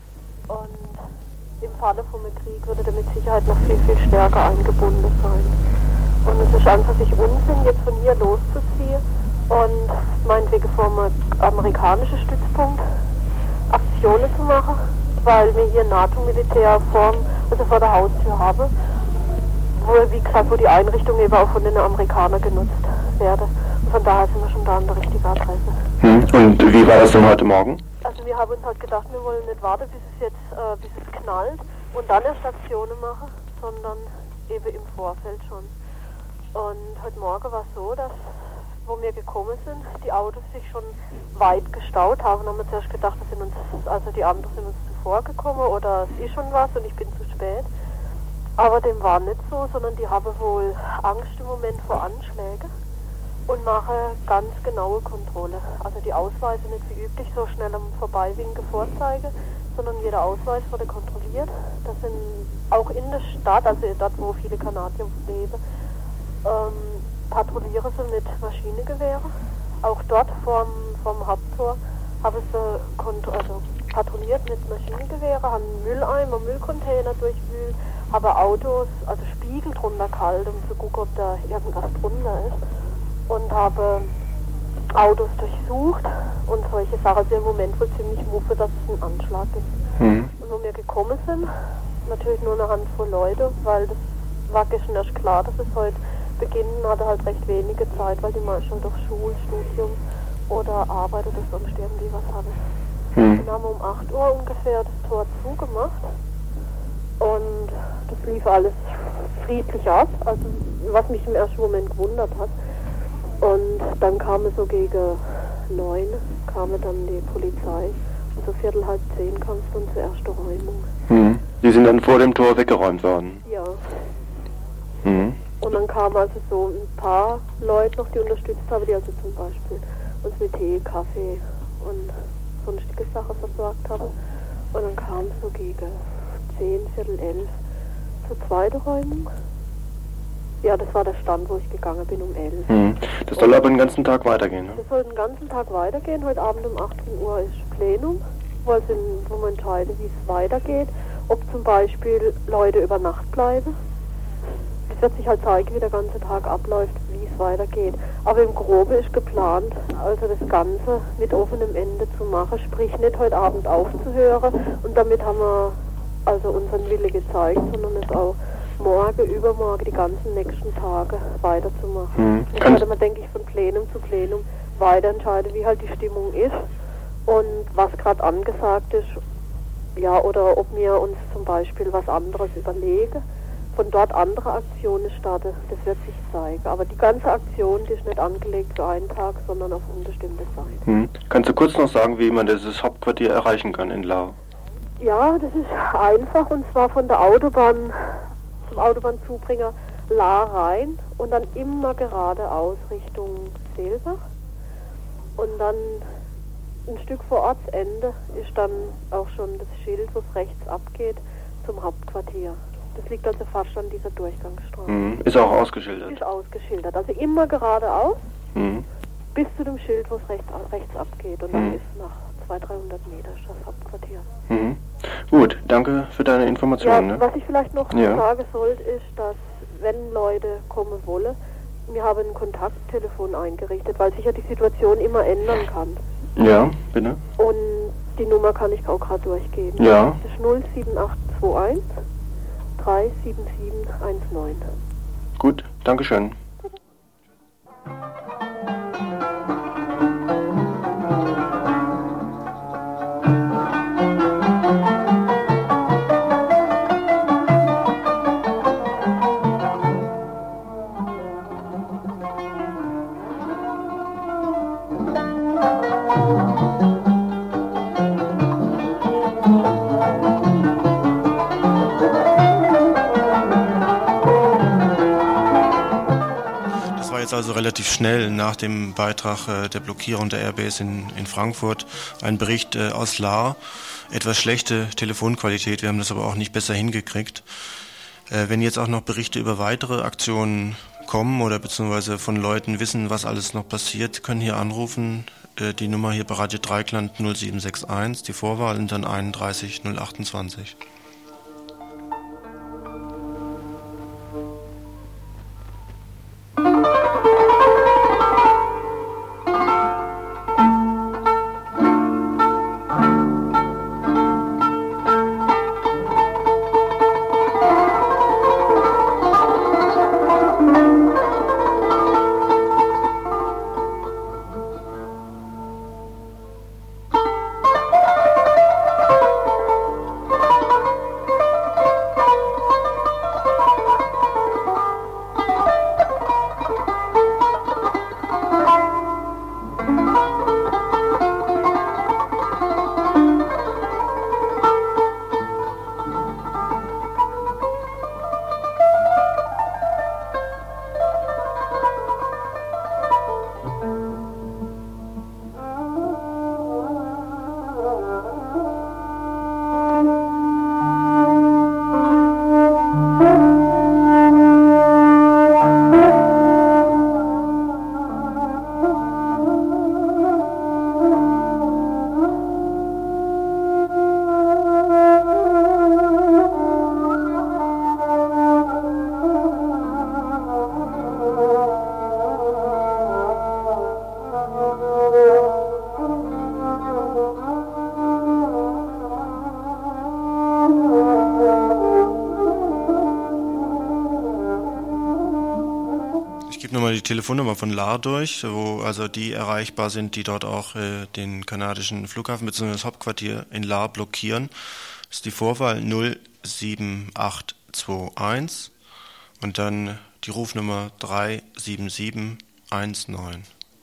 Und im Falle von einem Krieg würde der mit Sicherheit noch viel, viel stärker eingebunden sein. Und es ist einfach sich Unsinn, jetzt von hier loszuziehen und meinetwegen vom amerikanischen Stützpunkt Aktionen zu machen, weil wir hier NATO-Militär vor, also vor der Haustür haben, wo, wie gesagt, wo die Einrichtungen eben auch von den Amerikanern genutzt werden. Und von daher sind wir schon da an der richtigen Adresse. Hm. Und wie war das denn heute Morgen? Also wir haben uns halt gedacht, wir wollen nicht warten, bis es jetzt, äh, bis es knallt und dann erst Aktionen machen, sondern eben im Vorfeld schon. Und heute Morgen war es so, dass, wo wir gekommen sind, die Autos sich schon weit gestaut haben. Dann haben wir zuerst gedacht, das sind uns, also die anderen sind uns zuvor gekommen oder es ist schon was und ich bin zu spät. Aber dem war nicht so, sondern die haben wohl Angst im Moment vor Anschlägen und machen ganz genaue Kontrolle. Also die Ausweise nicht wie üblich so schnell am Vorbeiwinken vorzeigen, sondern jeder Ausweis wurde kontrolliert. Das sind auch in der Stadt, also dort, wo viele Kanadier leben, ähm, patrouillieren sie mit Maschinengewehren. Auch dort vorm, vorm Haupttor haben sie kont- also patrouilliert mit Maschinengewehren, haben Mülleimer, Müllcontainer durchwühlt, haben Autos, also Spiegel drunter gehalten, um zu gucken, ob da irgendwas drunter ist. Und habe Autos durchsucht und solche Sachen. Also im Moment wohl ziemlich muffe, dass es einen Anschlag gibt. Mhm. Und wo wir gekommen sind, natürlich nur eine Handvoll Leute, weil das war gestern erst klar, dass es heute beginnen, hatte halt recht wenige Zeit, weil die meisten durch Schul, Studium oder Arbeit oder sonst irgendwie was haben. Mhm. Dann haben wir um acht Uhr ungefähr das Tor zugemacht und das lief alles friedlich ab, also was mich im ersten Moment gewundert hat. Und dann kam es so gegen neun, kam dann die Polizei. Und so viertel halb zehn kam es dann zur ersten Räumung. Mhm. Die sind dann vor dem Tor weggeräumt worden? Ja. Mhm. Und dann kamen also so ein paar Leute noch, die unterstützt haben, die also zum Beispiel uns mit Tee, Kaffee und sonstige Sachen versorgt haben. Und dann kam es so gegen zehn, viertel elf zur zweiten Räumung. Ja, das war der Stand, wo ich gegangen bin, um elf. Hm. Das soll aber den ganzen Tag weitergehen, ne? Das soll den ganzen Tag weitergehen. Heute Abend um achtzehn Uhr ist Plenum, wo, also, wo man entscheidet, wie es weitergeht. Ob zum Beispiel Leute über Nacht bleiben. Es wird sich halt zeigen, wie der ganze Tag abläuft, wie es weitergeht. Aber im Groben ist geplant, also das Ganze mit offenem Ende zu machen, sprich nicht heute Abend aufzuhören. Und damit haben wir also unseren Wille gezeigt, sondern es auch morgen, übermorgen, die ganzen nächsten Tage weiterzumachen. Hm. Und dann würde man, denke ich, von Plenum zu Plenum weiter entscheiden, wie halt die Stimmung ist und was gerade angesagt ist. Ja, oder ob wir uns zum Beispiel was anderes überlegen, von dort andere Aktionen starten, das wird sich zeigen. Aber die ganze Aktion, die ist nicht angelegt für einen Tag, sondern auf unbestimmte Zeit. Hm. Kannst du kurz noch sagen, wie man dieses Hauptquartier erreichen kann in Lau? Ja, das ist einfach, und zwar von der Autobahn zum Autobahnzubringer La rein und dann immer geradeaus Richtung Seelbach. Und dann ein Stück vor Ortsende ist dann auch schon das Schild, wo es rechts abgeht, zum Hauptquartier. Das liegt also fast an dieser Durchgangsstraße. Mhm. Ist auch ausgeschildert? Ist ausgeschildert. Also immer geradeaus, mhm. bis zu dem Schild, wo es rechts, rechts abgeht. Und mhm. dann ist nach zweihundert, dreihundert Meter das Hauptquartier. Mhm. Gut, danke für deine Informationen. Ja, ne? was ich vielleicht noch ja. sagen sollte, ist, dass wenn Leute kommen wollen, wir haben ein Kontakttelefon eingerichtet, weil sich ja die Situation immer ändern kann. Ja, bitte. Und Die Nummer kann ich auch gerade durchgeben. Ja. Das ist null sieben acht zwei eins drei sieben sieben eins neun. Gut, Dankeschön. Also relativ schnell nach dem Beitrag äh, der Blockierung der Airbase in, in Frankfurt ein Bericht äh, aus Lahr. Etwas schlechte Telefonqualität, wir haben das aber auch nicht besser hingekriegt. Äh, wenn jetzt auch noch Berichte über weitere Aktionen kommen oder beziehungsweise von Leuten wissen, was alles noch passiert, können hier anrufen. Äh, die Nummer hier bei Radio Dreikland null sieben sechs eins, die Vorwahl und dann einunddreißig null achtundzwanzig. Die Telefonnummer von Lahr durch, wo also die erreichbar sind, die dort auch äh, den kanadischen Flughafen bzw. das Hauptquartier in Lahr blockieren. Das ist die Vorwahl null sieben acht zwei eins und dann die Rufnummer drei sieben sieben eins neun.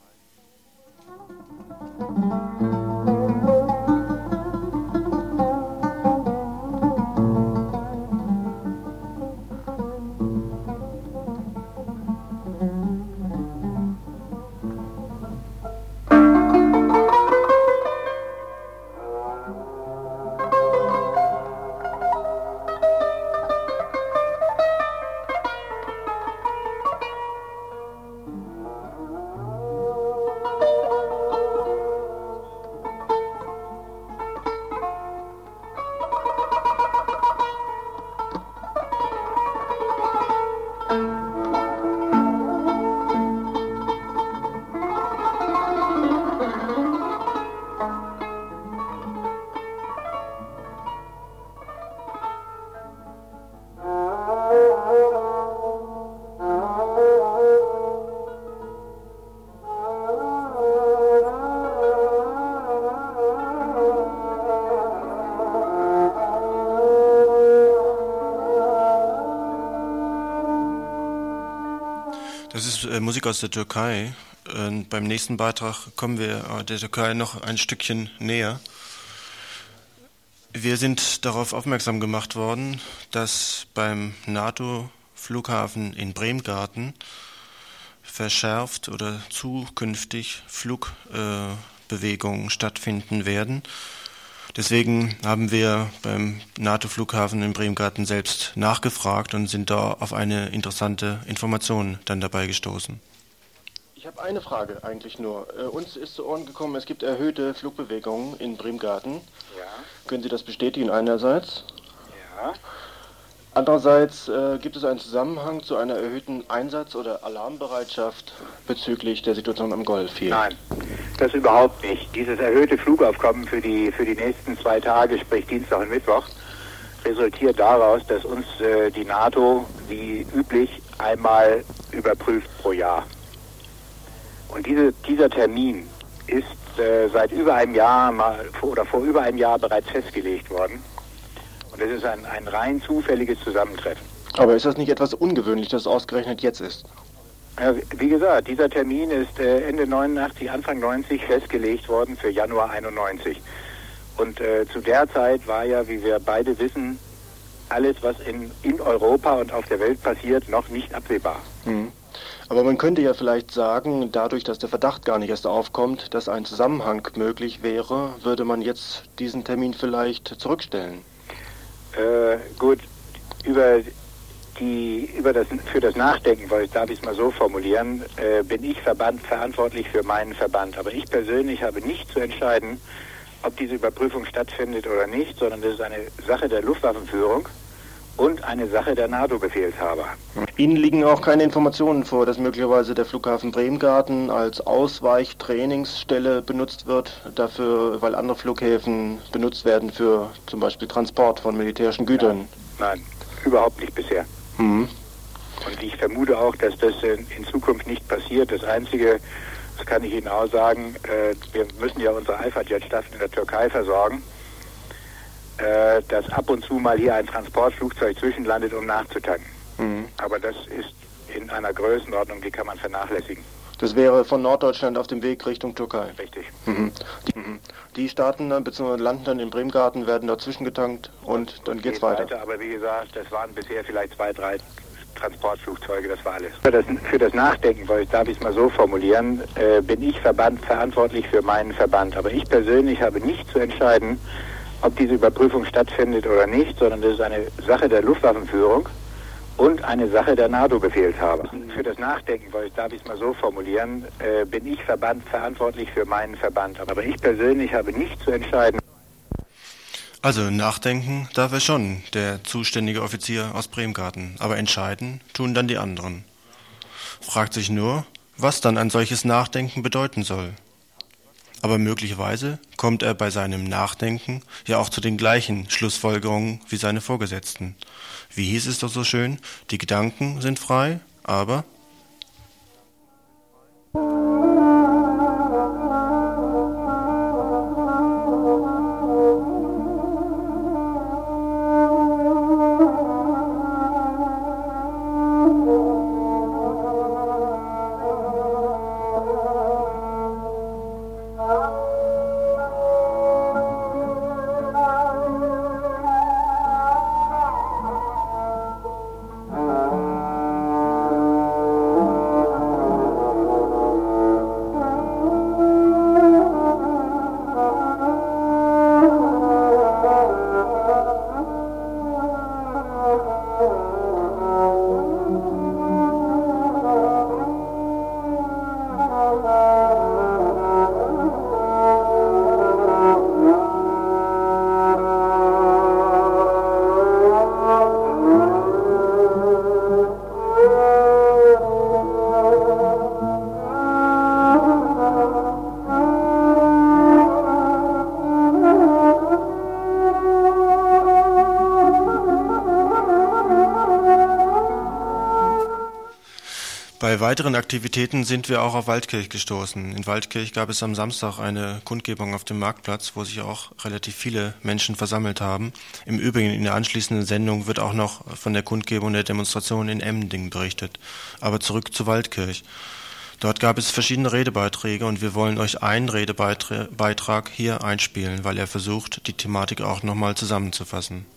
Das ist äh, Musik aus der Türkei. Äh, beim nächsten Beitrag kommen wir äh, der Türkei noch ein Stückchen näher. Wir sind darauf aufmerksam gemacht worden, dass beim NATO-Flughafen in Bremgarten verschärft oder zukünftig Flugbewegungen äh, stattfinden werden. Deswegen haben wir beim NATO-Flughafen in Bremgarten selbst nachgefragt und sind da auf eine interessante Information dann dabei gestoßen. Ich habe eine Frage eigentlich nur. Äh, uns ist zu Ohren gekommen, es gibt erhöhte Flugbewegungen in Bremgarten. Ja. Können Sie das bestätigen einerseits? Ja. Andererseits äh, gibt es einen Zusammenhang zu einer erhöhten Einsatz- oder Alarmbereitschaft bezüglich der Situation am Golf hier? Nein. Das überhaupt nicht. Dieses erhöhte Flugaufkommen für die, für die nächsten zwei Tage, sprich Dienstag und Mittwoch, resultiert daraus, dass uns äh, die NATO wie üblich einmal überprüft pro Jahr. Und diese, dieser Termin ist äh, seit über einem Jahr mal, oder vor über einem Jahr bereits festgelegt worden. Und es ist ein, ein rein zufälliges Zusammentreffen. Aber ist das nicht etwas ungewöhnlich, dass es ausgerechnet jetzt ist? Ja, wie gesagt, dieser Termin ist äh, Ende neunundachtzig, Anfang neunzig festgelegt worden für Januar einundneunzig. Und äh, zu der Zeit war ja, wie wir beide wissen, alles, was in, in Europa und auf der Welt passiert, noch nicht absehbar. Hm. Aber man könnte ja vielleicht sagen, dadurch, dass der Verdacht gar nicht erst aufkommt, dass ein Zusammenhang möglich wäre, würde man jetzt diesen Termin vielleicht zurückstellen. Äh, gut, über die, über das, für das Nachdenken, weil darf ich es mal so formulieren, äh, bin ich Verband verantwortlich für meinen Verband. Aber ich persönlich habe nicht zu entscheiden, ob diese Überprüfung stattfindet oder nicht, sondern das ist eine Sache der Luftwaffenführung und eine Sache der NATO-Befehlshaber. Ihnen liegen auch keine Informationen vor, dass möglicherweise der Flughafen Bremgarten als Ausweichtrainingsstelle benutzt wird, dafür, weil andere Flughäfen benutzt werden für zum Beispiel Transport von militärischen Gütern? Nein, nein, überhaupt nicht bisher. Mhm. Und ich vermute auch, dass das in, in Zukunft nicht passiert. Das Einzige, das kann ich Ihnen auch sagen, äh, wir müssen ja unsere Alpha-Jet-Staffel in der Türkei versorgen, äh, dass ab und zu mal hier ein Transportflugzeug zwischenlandet, um nachzutanken. Mhm. Aber das ist in einer Größenordnung, die kann man vernachlässigen. Das wäre von Norddeutschland auf dem Weg Richtung Türkei? Richtig. Mhm. Die, mhm. die starten dann, beziehungsweise landen dann in Bremgarten, werden dazwischen getankt und, und dann geht's geht weiter. weiter. Aber wie gesagt, das waren bisher vielleicht zwei, drei Transportflugzeuge, das war alles. Für das, für das Nachdenken, weil darf ich es mal so formulieren, äh, bin ich Verband verantwortlich für meinen Verband. Aber ich persönlich habe nicht zu entscheiden, ob diese Überprüfung stattfindet oder nicht, sondern das ist eine Sache der Luftwaffenführung und eine Sache der NATO-Befehlshaber. Für das Nachdenken, weil darf ich es mal so formulieren, äh, bin ich Verband verantwortlich für meinen Verband. Aber ich persönlich habe nicht zu entscheiden. Also nachdenken darf er schon, der zuständige Offizier aus Bremgarten, aber entscheiden tun dann die anderen. Fragt sich nur, was dann ein solches Nachdenken bedeuten soll. Aber möglicherweise kommt er bei seinem Nachdenken ja auch zu den gleichen Schlussfolgerungen wie seine Vorgesetzten. Wie hieß es doch so schön, die Gedanken sind frei, aber... Bei weiteren Aktivitäten sind wir auch auf Waldkirch gestoßen. In Waldkirch gab es am Samstag eine Kundgebung auf dem Marktplatz, wo sich auch relativ viele Menschen versammelt haben. Im Übrigen in der anschließenden Sendung wird auch noch von der Kundgebung der Demonstration in Emmendingen berichtet. Aber zurück zu Waldkirch. Dort gab es verschiedene Redebeiträge und wir wollen euch einen Redebeitrag hier einspielen, weil er versucht, die Thematik auch nochmal zusammenzufassen.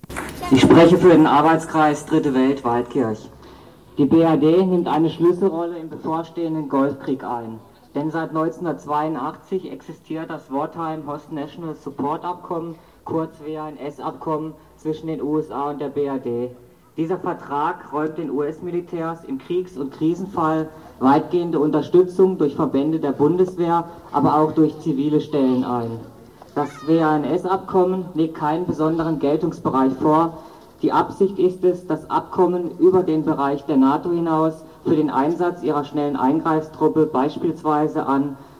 Ich spreche für den Arbeitskreis Dritte Welt Waldkirch. Die B R D nimmt eine Schlüsselrolle im bevorstehenden Golfkrieg ein. Denn seit neunzehnhundertzweiundachtzig existiert das Wartime Host National Support Abkommen, kurz W N S-Abkommen, zwischen den U S A und der B R D. Dieser Vertrag räumt den U S-Militärs im Kriegs- und Krisenfall weitgehende Unterstützung durch Verbände der Bundeswehr, aber auch durch zivile Stellen ein. Das W N S-Abkommen legt keinen besonderen Geltungsbereich vor. Die Absicht ist es, das Abkommen über den Bereich der NATO hinaus für den Einsatz ihrer schnellen Eingreiftruppe beispielsweise an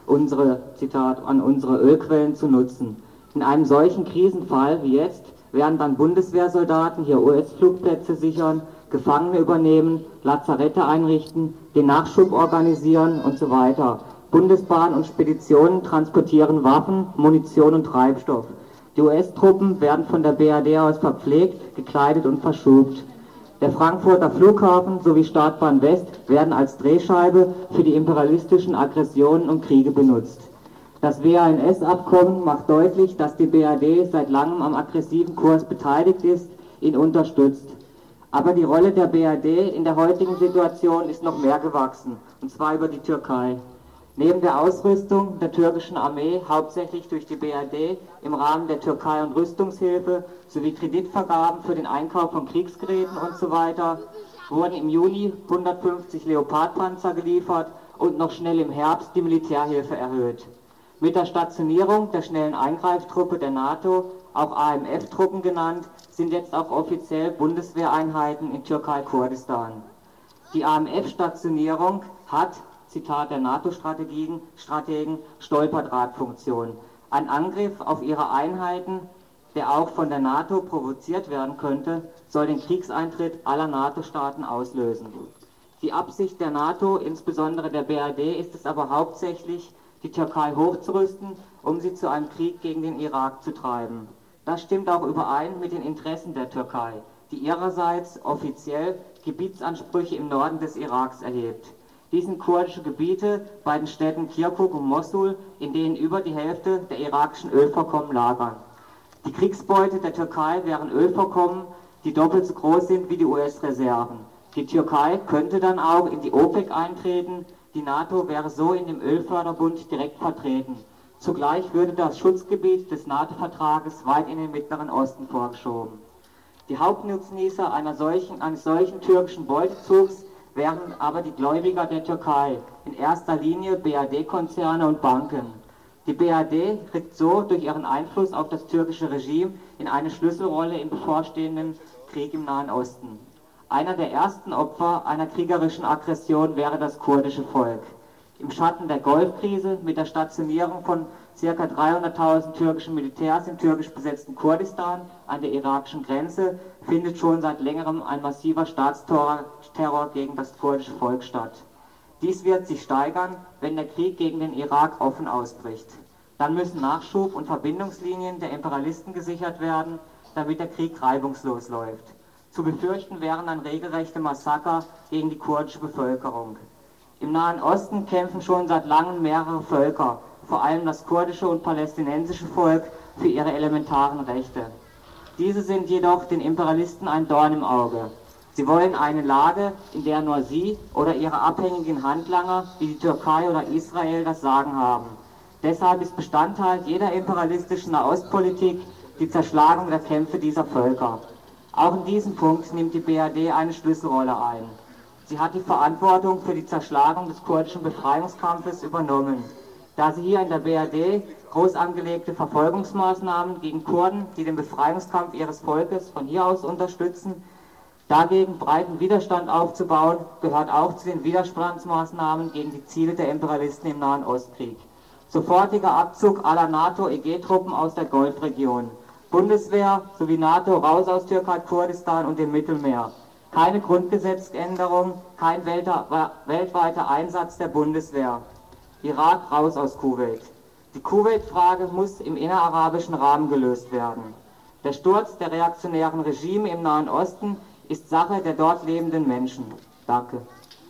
unsere, Zitat, an unsere Ölquellen zu nutzen. In einem solchen Krisenfall wie jetzt werden dann Bundeswehrsoldaten hier U S-Flugplätze sichern, Gefangene übernehmen, Lazarette einrichten, den Nachschub organisieren und so weiter. Bundesbahn und Speditionen transportieren Waffen, Munition und Treibstoff. Die U S-Truppen werden von der B R D aus verpflegt, gekleidet und verschubt. Der Frankfurter Flughafen sowie Startbahn West werden als Drehscheibe für die imperialistischen Aggressionen und Kriege benutzt. Das W A N S-Abkommen macht deutlich, dass die B R D seit langem am aggressiven Kurs beteiligt ist, ihn unterstützt. Aber die Rolle der B R D in der heutigen Situation ist noch mehr gewachsen, und zwar über die Türkei. Neben der Ausrüstung der türkischen Armee, hauptsächlich durch die B R D im Rahmen der Türkei- und Rüstungshilfe sowie Kreditvergaben für den Einkauf von Kriegsgeräten und so weiter, wurden im Juni hundertfünfzig Leopardpanzer geliefert und noch schnell im Herbst die Militärhilfe erhöht. Mit der Stationierung der schnellen Eingreiftruppe der NATO, auch A M F-Truppen genannt, sind jetzt auch offiziell Bundeswehreinheiten in Türkei-Kurdistan. Die A M F-Stationierung hat, Zitat der NATO-Strategen, Strategen, Stolperdrahtfunktion. Ein Angriff auf ihre Einheiten, der auch von der NATO provoziert werden könnte, soll den Kriegseintritt aller NATO-Staaten auslösen. Die Absicht der NATO, insbesondere der B R D, ist es aber hauptsächlich, die Türkei hochzurüsten, um sie zu einem Krieg gegen den Irak zu treiben. Das stimmt auch überein mit den Interessen der Türkei, die ihrerseits offiziell Gebietsansprüche im Norden des Iraks erhebt. Dies sind kurdische Gebiete bei den Städten Kirkuk und Mosul, in denen über die Hälfte der irakischen Ölvorkommen lagern. Die Kriegsbeute der Türkei wären Ölvorkommen, die doppelt so groß sind wie die U S-Reserven. Die Türkei könnte dann auch in die OPEC eintreten, die NATO wäre so in dem Ölförderbund direkt vertreten. Zugleich würde das Schutzgebiet des NATO-Vertrages weit in den Mittleren Osten vorgeschoben. Die Hauptnutznießer einer solchen, eines solchen türkischen Beutezugs wären aber die Gläubiger der Türkei, in erster Linie B R D-Konzerne und Banken. Die B R D rückt so durch ihren Einfluss auf das türkische Regime in eine Schlüsselrolle im bevorstehenden Krieg im Nahen Osten. Einer der ersten Opfer einer kriegerischen Aggression wäre das kurdische Volk. Im Schatten der Golfkrise mit der Stationierung von ca. dreihunderttausend türkischen Militärs im türkisch besetzten Kurdistan an der irakischen Grenze findet schon seit längerem ein massiver Staatsterror gegen das kurdische Volk statt. Dies wird sich steigern, wenn der Krieg gegen den Irak offen ausbricht. Dann müssen Nachschub- und Verbindungslinien der Imperialisten gesichert werden, damit der Krieg reibungslos läuft. Zu befürchten wären dann regelrechte Massaker gegen die kurdische Bevölkerung. Im Nahen Osten kämpfen schon seit langem mehrere Völker, vor allem das kurdische und palästinensische Volk, für ihre elementaren Rechte. Diese sind jedoch den Imperialisten ein Dorn im Auge. Sie wollen eine Lage, in der nur sie oder ihre abhängigen Handlanger wie die Türkei oder Israel das Sagen haben. Deshalb ist Bestandteil jeder imperialistischen Nahostpolitik die Zerschlagung der Kämpfe dieser Völker. Auch in diesem Punkt nimmt die B R D eine Schlüsselrolle ein. Sie hat die Verantwortung für die Zerschlagung des kurdischen Befreiungskampfes übernommen. Da sie hier in der B R D groß angelegte Verfolgungsmaßnahmen gegen Kurden, die den Befreiungskampf ihres Volkes von hier aus unterstützen, dagegen breiten Widerstand aufzubauen, gehört auch zu den Widerstandsmaßnahmen gegen die Ziele der Imperialisten im Nahen Ostkrieg. Sofortiger Abzug aller NATO-E G-Truppen aus der Golfregion. Bundeswehr sowie NATO raus aus Türkei-Kurdistan und dem Mittelmeer. Keine Grundgesetzänderung, kein weltweiter Einsatz der Bundeswehr. Irak raus aus Kuwait. Die Kuwait-Frage muss im innerarabischen Rahmen gelöst werden. Der Sturz der reaktionären Regime im Nahen Osten ist Sache der dort lebenden Menschen. Danke.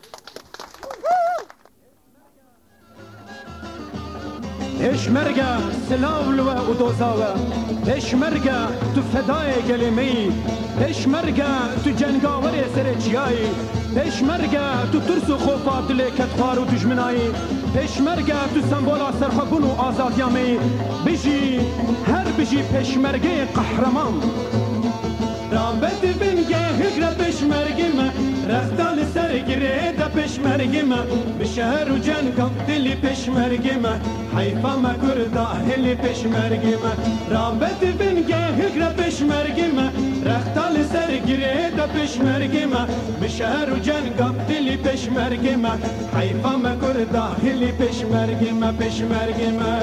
پشمرگه سلاول و ادوزاوه پشمرگه تو فدای گلیمی پشمرگه تو جنگاور سرچیایی پشمرگه تو ترس و خوف عبدالله کتخوار و دجمنایی پشمرگه تو سمبولا سرخبون و آزادیامی بجی هر بجی پشمرگه قهرمان رابط بنگه هجر پشمرگه من رختال سرگیره دا پشمرگه من به شهر و جنگم دلی پشمرگه من حیفا ما کردا هلی پشمرگه من رابط بنگه هجر پشمرگه من رختال سرگیره گریده پشمرگ ما بشهر و جنگم دلی پشمرگ ما حیفا مکر داخلی پشمرگ ما پشمرگ ما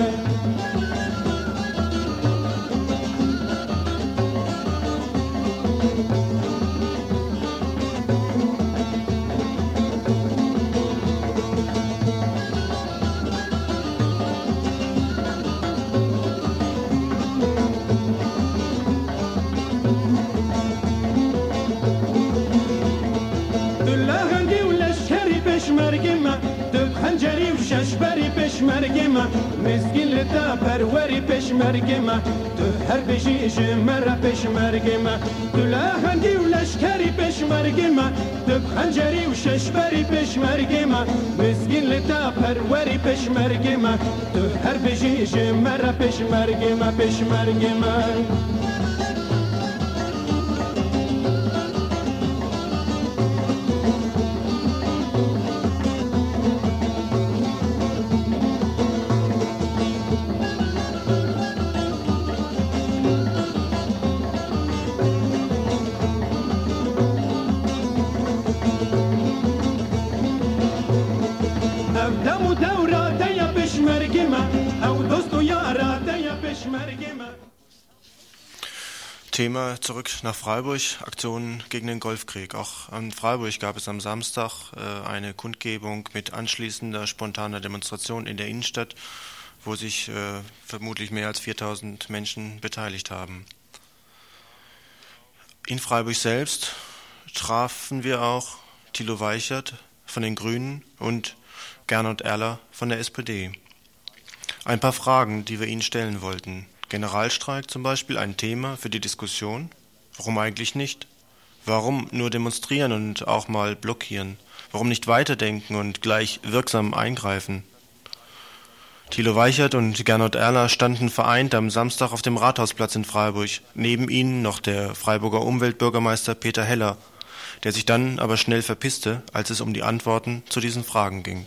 مزگل تا پروری پشمرگ ما تو هر بشی جمره پشمرگ ما تو لحنگی و لشکری پشمرگ ما تو خنجری و ششبری پشمرگ ما مزگل تا پروری پشمرگ ما تو هر بشی جمره پشمرگ ما پشمرگ ما Thema zurück nach Freiburg, Aktionen gegen den Golfkrieg. Auch in Freiburg gab es am Samstag äh, eine Kundgebung mit anschließender spontaner Demonstration in der Innenstadt, wo sich äh, vermutlich mehr als viertausend Menschen beteiligt haben. In Freiburg selbst trafen wir auch Thilo Weichert von den Grünen und Gernot Erler von der S P D. Ein paar Fragen, die wir Ihnen stellen wollten. Generalstreik zum Beispiel ein Thema für die Diskussion? Warum eigentlich nicht? Warum nur demonstrieren und auch mal blockieren? Warum nicht weiterdenken und gleich wirksam eingreifen? Thilo Weichert und Gernot Erler standen vereint am Samstag auf dem Rathausplatz in Freiburg. Neben ihnen noch der Freiburger Umweltbürgermeister Peter Heller, der sich dann aber schnell verpisste, als es um die Antworten zu diesen Fragen ging.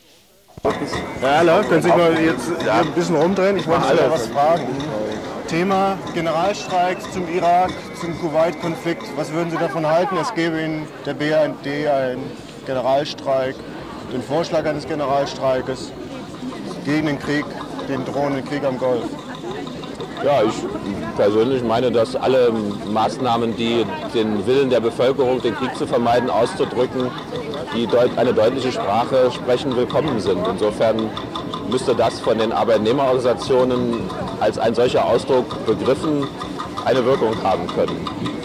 Herr Erler, können Sie sich mal jetzt ja. ein bisschen rumdrehen? Ich wollte Sie was fragen. Thema Generalstreik zum Irak, zum Kuwait-Konflikt. Was würden Sie davon halten? Es gäbe in der B R D einen Generalstreik, den Vorschlag eines Generalstreikes gegen den Krieg, den drohenden Krieg am Golf. Ja, ich persönlich meine, dass alle Maßnahmen, die den Willen der Bevölkerung, den Krieg zu vermeiden, auszudrücken, die deut- eine deutliche Sprache sprechen, willkommen sind. Insofern müsste das von den Arbeitnehmerorganisationen als ein solcher Ausdruck begriffen eine Wirkung haben können.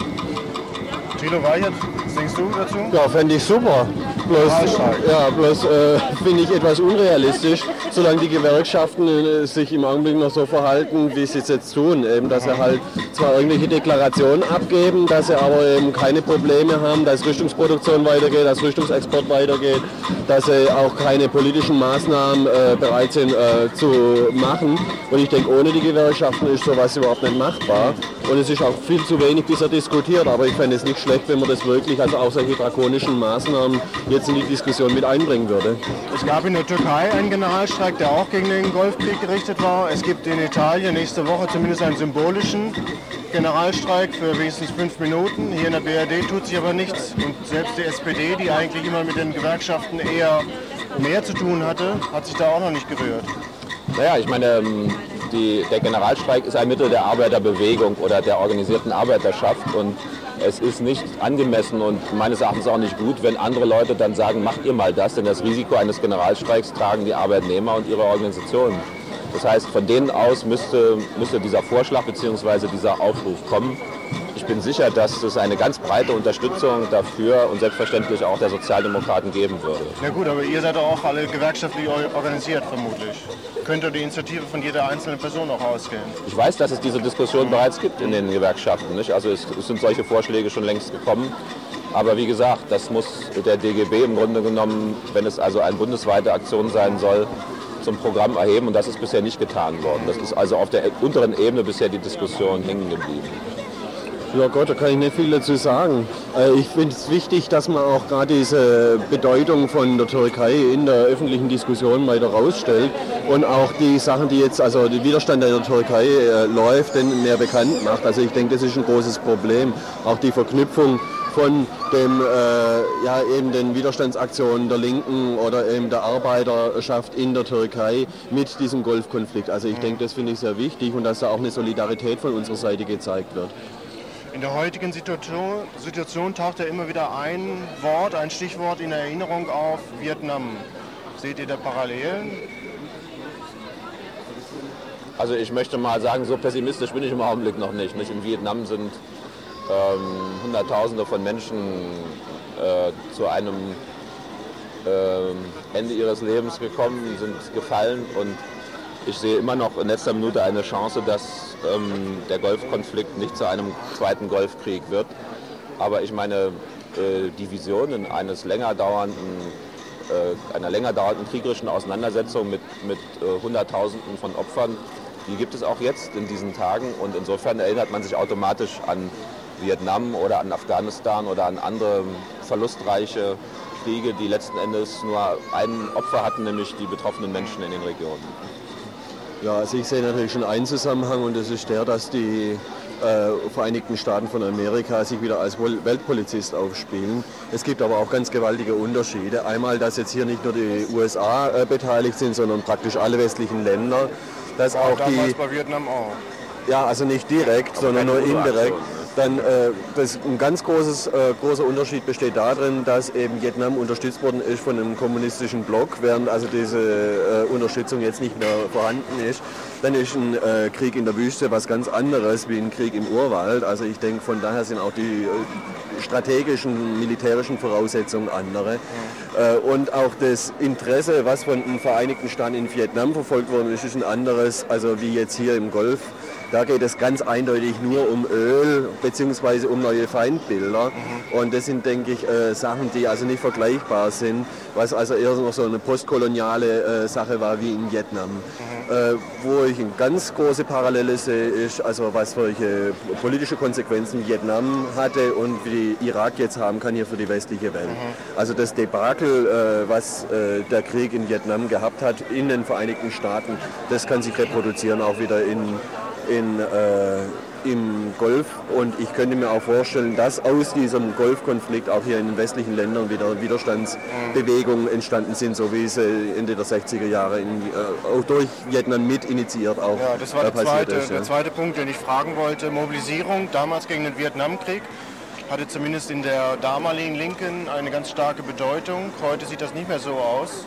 Thilo Weichert, was denkst du dazu? Ja, fände ich super. Bloß, ja, bloß äh, finde ich etwas unrealistisch, solange die Gewerkschaften äh, sich im Augenblick noch so verhalten, wie sie es jetzt tun. Eben, dass sie halt zwar irgendwelche Deklarationen abgeben, dass sie aber eben keine Probleme haben, dass Rüstungsproduktion weitergeht, dass Rüstungsexport weitergeht, dass sie auch keine politischen Maßnahmen äh, bereit sind äh, zu machen. Und ich denke, ohne die Gewerkschaften ist sowas überhaupt nicht machbar. Und es ist auch viel zu wenig bisher diskutiert, aber ich fände es nicht schlecht, wenn man das wirklich, also auch solche drakonischen Maßnahmen jetzt in die Diskussion mit einbringen würde. Es gab in der Türkei einen Generalstreik, der auch gegen den Golfkrieg gerichtet war. Es gibt in Italien nächste Woche zumindest einen symbolischen Generalstreik für wenigstens fünf Minuten. Hier in der B R D tut sich aber nichts. Und selbst die S P D, die eigentlich immer mit den Gewerkschaften eher mehr zu tun hatte, hat sich da auch noch nicht gerührt. Naja, ich meine, die, der Generalstreik ist ein Mittel der Arbeiterbewegung oder der organisierten Arbeiterschaft und es ist nicht angemessen und meines Erachtens auch nicht gut, wenn andere Leute dann sagen, macht ihr mal das, denn das Risiko eines Generalstreiks tragen die Arbeitnehmer und ihre Organisationen. Das heißt, von denen aus müsste, müsste dieser Vorschlag bzw. dieser Aufruf kommen. Ich bin sicher, dass es eine ganz breite Unterstützung dafür und selbstverständlich auch der Sozialdemokraten geben würde. Na gut, aber ihr seid doch auch alle gewerkschaftlich organisiert vermutlich. Könnte die Initiative von jeder einzelnen Person auch ausgehen? Ich weiß, dass es diese Diskussion bereits gibt in den Gewerkschaften. Nicht? Also es, es sind solche Vorschläge schon längst gekommen. Aber wie gesagt, das muss der D G B im Grunde genommen, wenn es also eine bundesweite Aktion sein soll, zum Programm erheben. Und das ist bisher nicht getan worden. Das ist also auf der unteren Ebene bisher die Diskussion hängen geblieben. Ja Gott, da kann ich nicht viel dazu sagen. Ich finde es wichtig, dass man auch gerade diese Bedeutung von der Türkei in der öffentlichen Diskussion weiter rausstellt und auch die Sachen, die jetzt, also der Widerstand der Türkei äh, läuft, den mehr bekannt macht. Also ich denke, das ist ein großes Problem. Auch die Verknüpfung von dem, äh, ja, eben den Widerstandsaktionen der Linken oder eben der Arbeiterschaft in der Türkei mit diesem Golfkonflikt. Also ich denke, das finde ich sehr wichtig und dass da auch eine Solidarität von unserer Seite gezeigt wird. In der heutigen Situation, Situation taucht ja immer wieder ein Wort, ein Stichwort in Erinnerung auf, Vietnam. Seht ihr da Parallelen? Also ich möchte mal sagen, so pessimistisch bin ich im Augenblick noch nicht. nicht? In Vietnam sind ähm, Hunderttausende von Menschen äh, zu einem äh, Ende ihres Lebens gekommen, sind gefallen und ich sehe immer noch in letzter Minute eine Chance, dass ähm, der Golfkonflikt nicht zu einem zweiten Golfkrieg wird. Aber ich meine, äh, die Visionen eines länger dauernden, äh, einer länger dauernden kriegerischen Auseinandersetzung mit, mit äh, Hunderttausenden von Opfern, die gibt es auch jetzt in diesen Tagen. Und insofern erinnert man sich automatisch an Vietnam oder an Afghanistan oder an andere verlustreiche Kriege, die letzten Endes nur ein Opfer hatten, nämlich die betroffenen Menschen in den Regionen. Ja, also ich sehe natürlich schon einen Zusammenhang und das ist der, dass die äh, Vereinigten Staaten von Amerika sich wieder als Weltpolizist aufspielen. Es gibt aber auch ganz gewaltige Unterschiede. Einmal, dass jetzt hier nicht nur die U S A äh, beteiligt sind, sondern praktisch alle westlichen Länder. Dass ja, auch damals die, bei Vietnam auch. Ja, also nicht direkt, aber sondern nur indirekt. Dann äh, das, ein ganz großes, äh, großer Unterschied besteht darin, dass eben Vietnam unterstützt worden ist von einem kommunistischen Block, während also diese äh, Unterstützung jetzt nicht mehr vorhanden ist. Dann ist ein äh, Krieg in der Wüste was ganz anderes wie ein Krieg im Urwald. Also ich denke, von daher sind auch die äh, strategischen, militärischen Voraussetzungen andere. Mhm. Äh, und auch das Interesse, was von den Vereinigten Staaten in Vietnam verfolgt worden ist, ist ein anderes, also wie jetzt hier im Golf. Da geht es ganz eindeutig nur um Öl bzw. um neue Feindbilder. Mhm. Und das sind, denke ich, äh, Sachen, die also nicht vergleichbar sind, was also eher noch so eine postkoloniale äh, Sache war wie in Vietnam. Mhm. Äh, wo ich eine ganz große Parallele sehe, ist, also was welche politische Konsequenzen Vietnam hatte und wie Irak jetzt haben kann hier für die westliche Welt. Mhm. Also das Debakel, äh, was äh, der Krieg in Vietnam gehabt hat in den Vereinigten Staaten, das kann sich reproduzieren auch wieder in In, äh, im Golf und ich könnte mir auch vorstellen, dass aus diesem Golfkonflikt auch hier in den westlichen Ländern wieder Widerstandsbewegungen entstanden sind, so wie sie Ende der sechziger Jahre in, äh, auch durch Vietnam mit initiiert auch ja, das war der, zweite, ist, ja. der zweite Punkt, den ich fragen wollte. Mobilisierung damals gegen den Vietnamkrieg hatte zumindest in der damaligen Linken eine ganz starke Bedeutung. Heute sieht das nicht mehr so aus.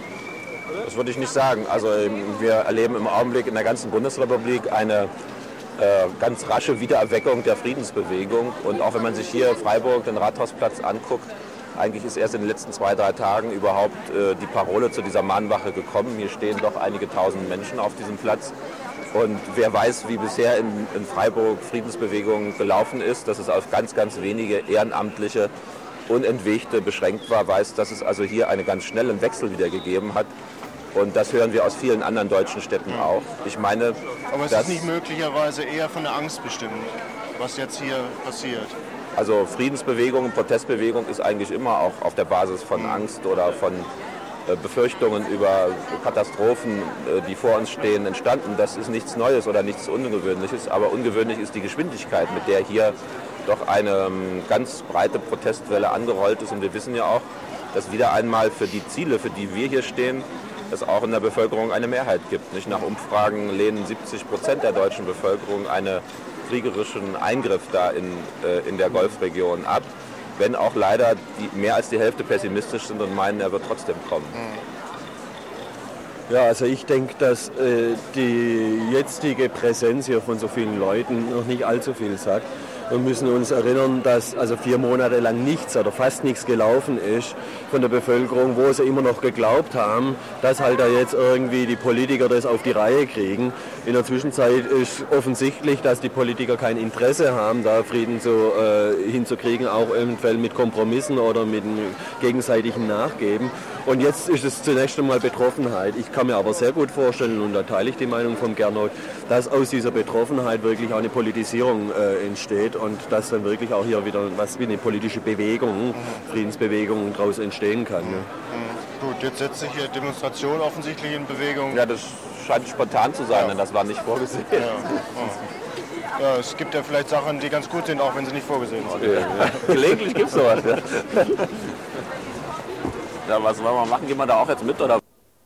Das würde ich nicht sagen. Also wir erleben im Augenblick in der ganzen Bundesrepublik eine äh, ganz rasche Wiedererweckung der Friedensbewegung. Und auch wenn man sich hier Freiburg, den Rathausplatz anguckt, eigentlich ist erst in den letzten zwei, drei Tagen überhaupt äh, die Parole zu dieser Mahnwache gekommen. Hier stehen doch einige tausend Menschen auf diesem Platz. Und wer weiß, wie bisher in, in Freiburg Friedensbewegung gelaufen ist, dass es auf ganz, ganz wenige Ehrenamtliche Unentwegte beschränkt war, weiß, dass es also hier einen ganz schnellen Wechsel wieder gegeben hat. Und das hören wir aus vielen anderen deutschen Städten auch. Ich meine, aber es ist nicht möglicherweise eher von der Angst bestimmt, was jetzt hier passiert? Also Friedensbewegung, Protestbewegung ist eigentlich immer auch auf der Basis von Angst oder von äh, Befürchtungen über Katastrophen, äh, die vor uns stehen, entstanden. Das ist nichts Neues oder nichts Ungewöhnliches, aber ungewöhnlich ist die Geschwindigkeit, mit der hier doch eine ähm, ganz breite Protestwelle angerollt ist. Und wir wissen ja auch, dass wieder einmal für die Ziele, für die wir hier stehen, es auch in der Bevölkerung eine Mehrheit gibt. Nicht? Nach Umfragen lehnen siebzig Prozent der deutschen Bevölkerung einen kriegerischen Eingriff da in, äh, in der Golfregion ab, wenn auch leider die, mehr als die Hälfte pessimistisch sind und meinen, er wird trotzdem kommen. Ja, also ich denke, dass äh, die jetzige Präsenz hier von so vielen Leuten noch nicht allzu viel sagt. Wir müssen uns erinnern, dass also vier Monate lang nichts oder fast nichts gelaufen ist von der Bevölkerung, wo sie immer noch geglaubt haben, dass halt da jetzt irgendwie die Politiker das auf die Reihe kriegen. In der Zwischenzeit ist offensichtlich, dass die Politiker kein Interesse haben, da Frieden zu, äh, hinzukriegen, auch eventuell mit Kompromissen oder mit einem gegenseitigen Nachgeben. Und jetzt ist es zunächst einmal Betroffenheit. Ich kann mir aber sehr gut vorstellen, und da teile ich die Meinung von Gernot, dass aus dieser Betroffenheit wirklich auch eine Politisierung äh, entsteht und dass dann wirklich auch hier wieder was wie eine politische Bewegung, mhm. Friedensbewegung daraus entstehen kann. Ne? Mhm. Gut, jetzt setzt sich hier Demonstration offensichtlich in Bewegung. Ja, das scheint spontan zu sein, ja. denn das war nicht vorgesehen. Ja. Oh. Ja, es gibt ja vielleicht Sachen, die ganz gut sind, auch wenn sie nicht vorgesehen sind. Okay, ja. Gelegentlich gibt es sowas. Ja. Ja, was wollen wir machen? Gehen wir da auch jetzt mit, oder?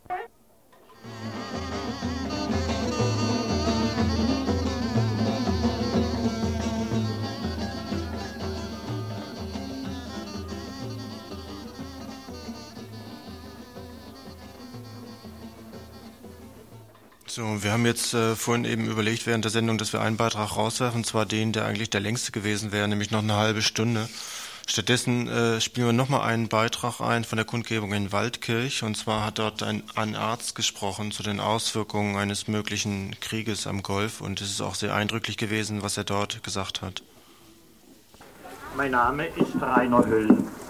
So, wir haben jetzt äh, vorhin eben überlegt während der Sendung, dass wir einen Beitrag rauswerfen, und zwar den, der eigentlich der längste gewesen wäre, nämlich noch eine halbe Stunde. Stattdessen äh, spielen wir nochmal einen Beitrag ein von der Kundgebung in Waldkirch, und zwar hat dort ein, ein Arzt gesprochen zu den Auswirkungen eines möglichen Krieges am Golf, und es ist auch sehr eindrücklich gewesen, was er dort gesagt hat. Mein Name ist Rainer Höll.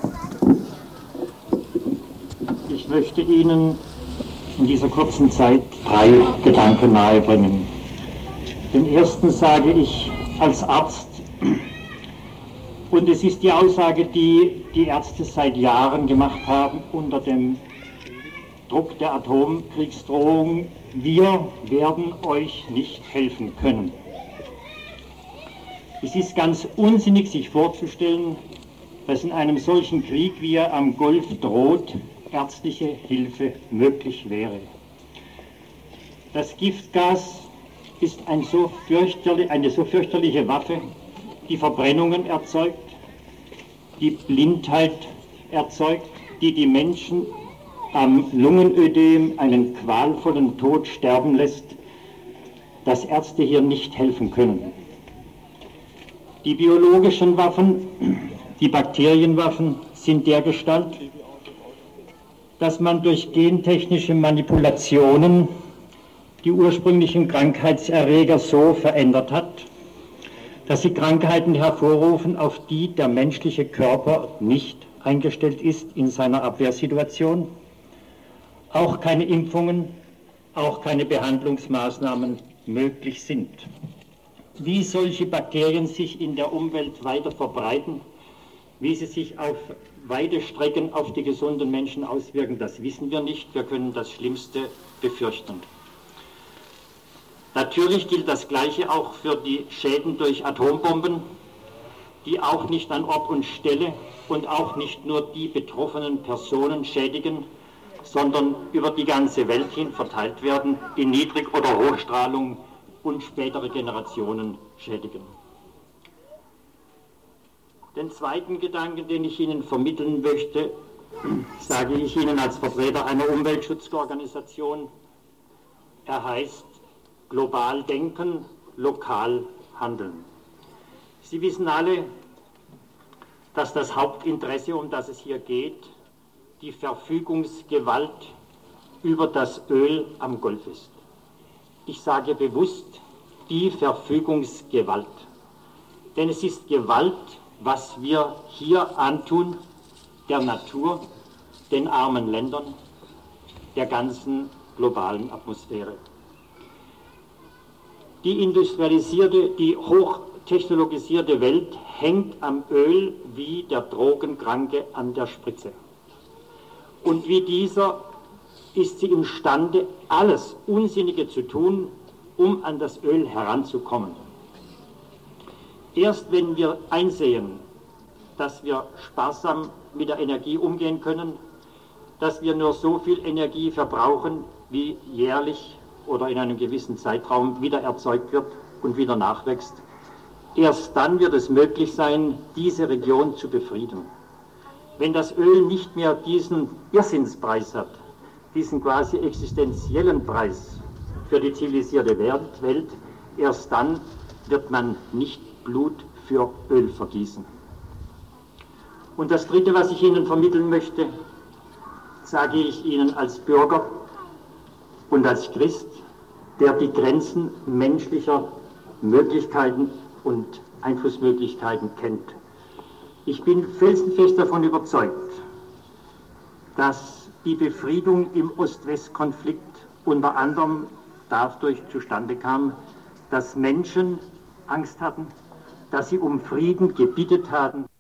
Ich möchte Ihnen in dieser kurzen Zeit drei Gedanken nahebringen. Den ersten sage ich als Arzt, und es ist die Aussage, die die Ärzte seit Jahren gemacht haben unter dem Druck der Atomkriegsdrohung: Wir werden euch nicht helfen können. Es ist ganz unsinnig, sich vorzustellen, dass in einem solchen Krieg, wie er am Golf droht, ärztliche Hilfe möglich wäre. Das Giftgas ist ein so fürchterlich, eine so fürchterliche Waffe, die Verbrennungen erzeugt, die Blindheit erzeugt, die die Menschen am Lungenödem einen qualvollen Tod sterben lässt, dass Ärzte hier nicht helfen können. Die biologischen Waffen, die Bakterienwaffen sind dergestalt, dass man durch gentechnische Manipulationen die ursprünglichen Krankheitserreger so verändert hat, dass sie Krankheiten hervorrufen, auf die der menschliche Körper nicht eingestellt ist in seiner Abwehrsituation. Auch keine Impfungen, auch keine Behandlungsmaßnahmen möglich sind. Wie solche Bakterien sich in der Umwelt weiter verbreiten, wie sie sich auf weite Strecken auf die gesunden Menschen auswirken, das wissen wir nicht. Wir können das Schlimmste befürchten. Natürlich gilt das Gleiche auch für die Schäden durch Atombomben, die auch nicht an Ort und Stelle und auch nicht nur die betroffenen Personen schädigen, sondern über die ganze Welt hin verteilt werden, in Niedrig- oder Hochstrahlung und spätere Generationen schädigen. Den zweiten Gedanken, den ich Ihnen vermitteln möchte, sage ich Ihnen als Vertreter einer Umweltschutzorganisation. Er heißt global denken, lokal handeln. Sie wissen alle, dass das Hauptinteresse, um das es hier geht, die Verfügungsgewalt über das Öl am Golf ist. Ich sage bewusst die Verfügungsgewalt, denn es ist Gewalt, was wir hier antun, der Natur, den armen Ländern, der ganzen globalen Atmosphäre. Die industrialisierte, die hochtechnologisierte Welt hängt am Öl wie der Drogenkranke an der Spritze. Und wie dieser ist sie imstande, alles Unsinnige zu tun, um an das Öl heranzukommen. Erst wenn wir einsehen, dass wir sparsam mit der Energie umgehen können, dass wir nur so viel Energie verbrauchen, wie jährlich oder in einem gewissen Zeitraum wieder erzeugt wird und wieder nachwächst, erst dann wird es möglich sein, diese Region zu befrieden. Wenn das Öl nicht mehr diesen Irrsinnspreis hat, diesen quasi existenziellen Preis für die zivilisierte Welt, erst dann wird man nicht Blut für Öl vergießen. Und das Dritte, was ich Ihnen vermitteln möchte, sage ich Ihnen als Bürger und als Christ, der die Grenzen menschlicher Möglichkeiten und Einflussmöglichkeiten kennt. Ich bin felsenfest davon überzeugt, dass die Befriedung im Ost-West-Konflikt unter anderem dadurch zustande kam, dass Menschen Angst hatten, dass sie um Frieden gebittet haben.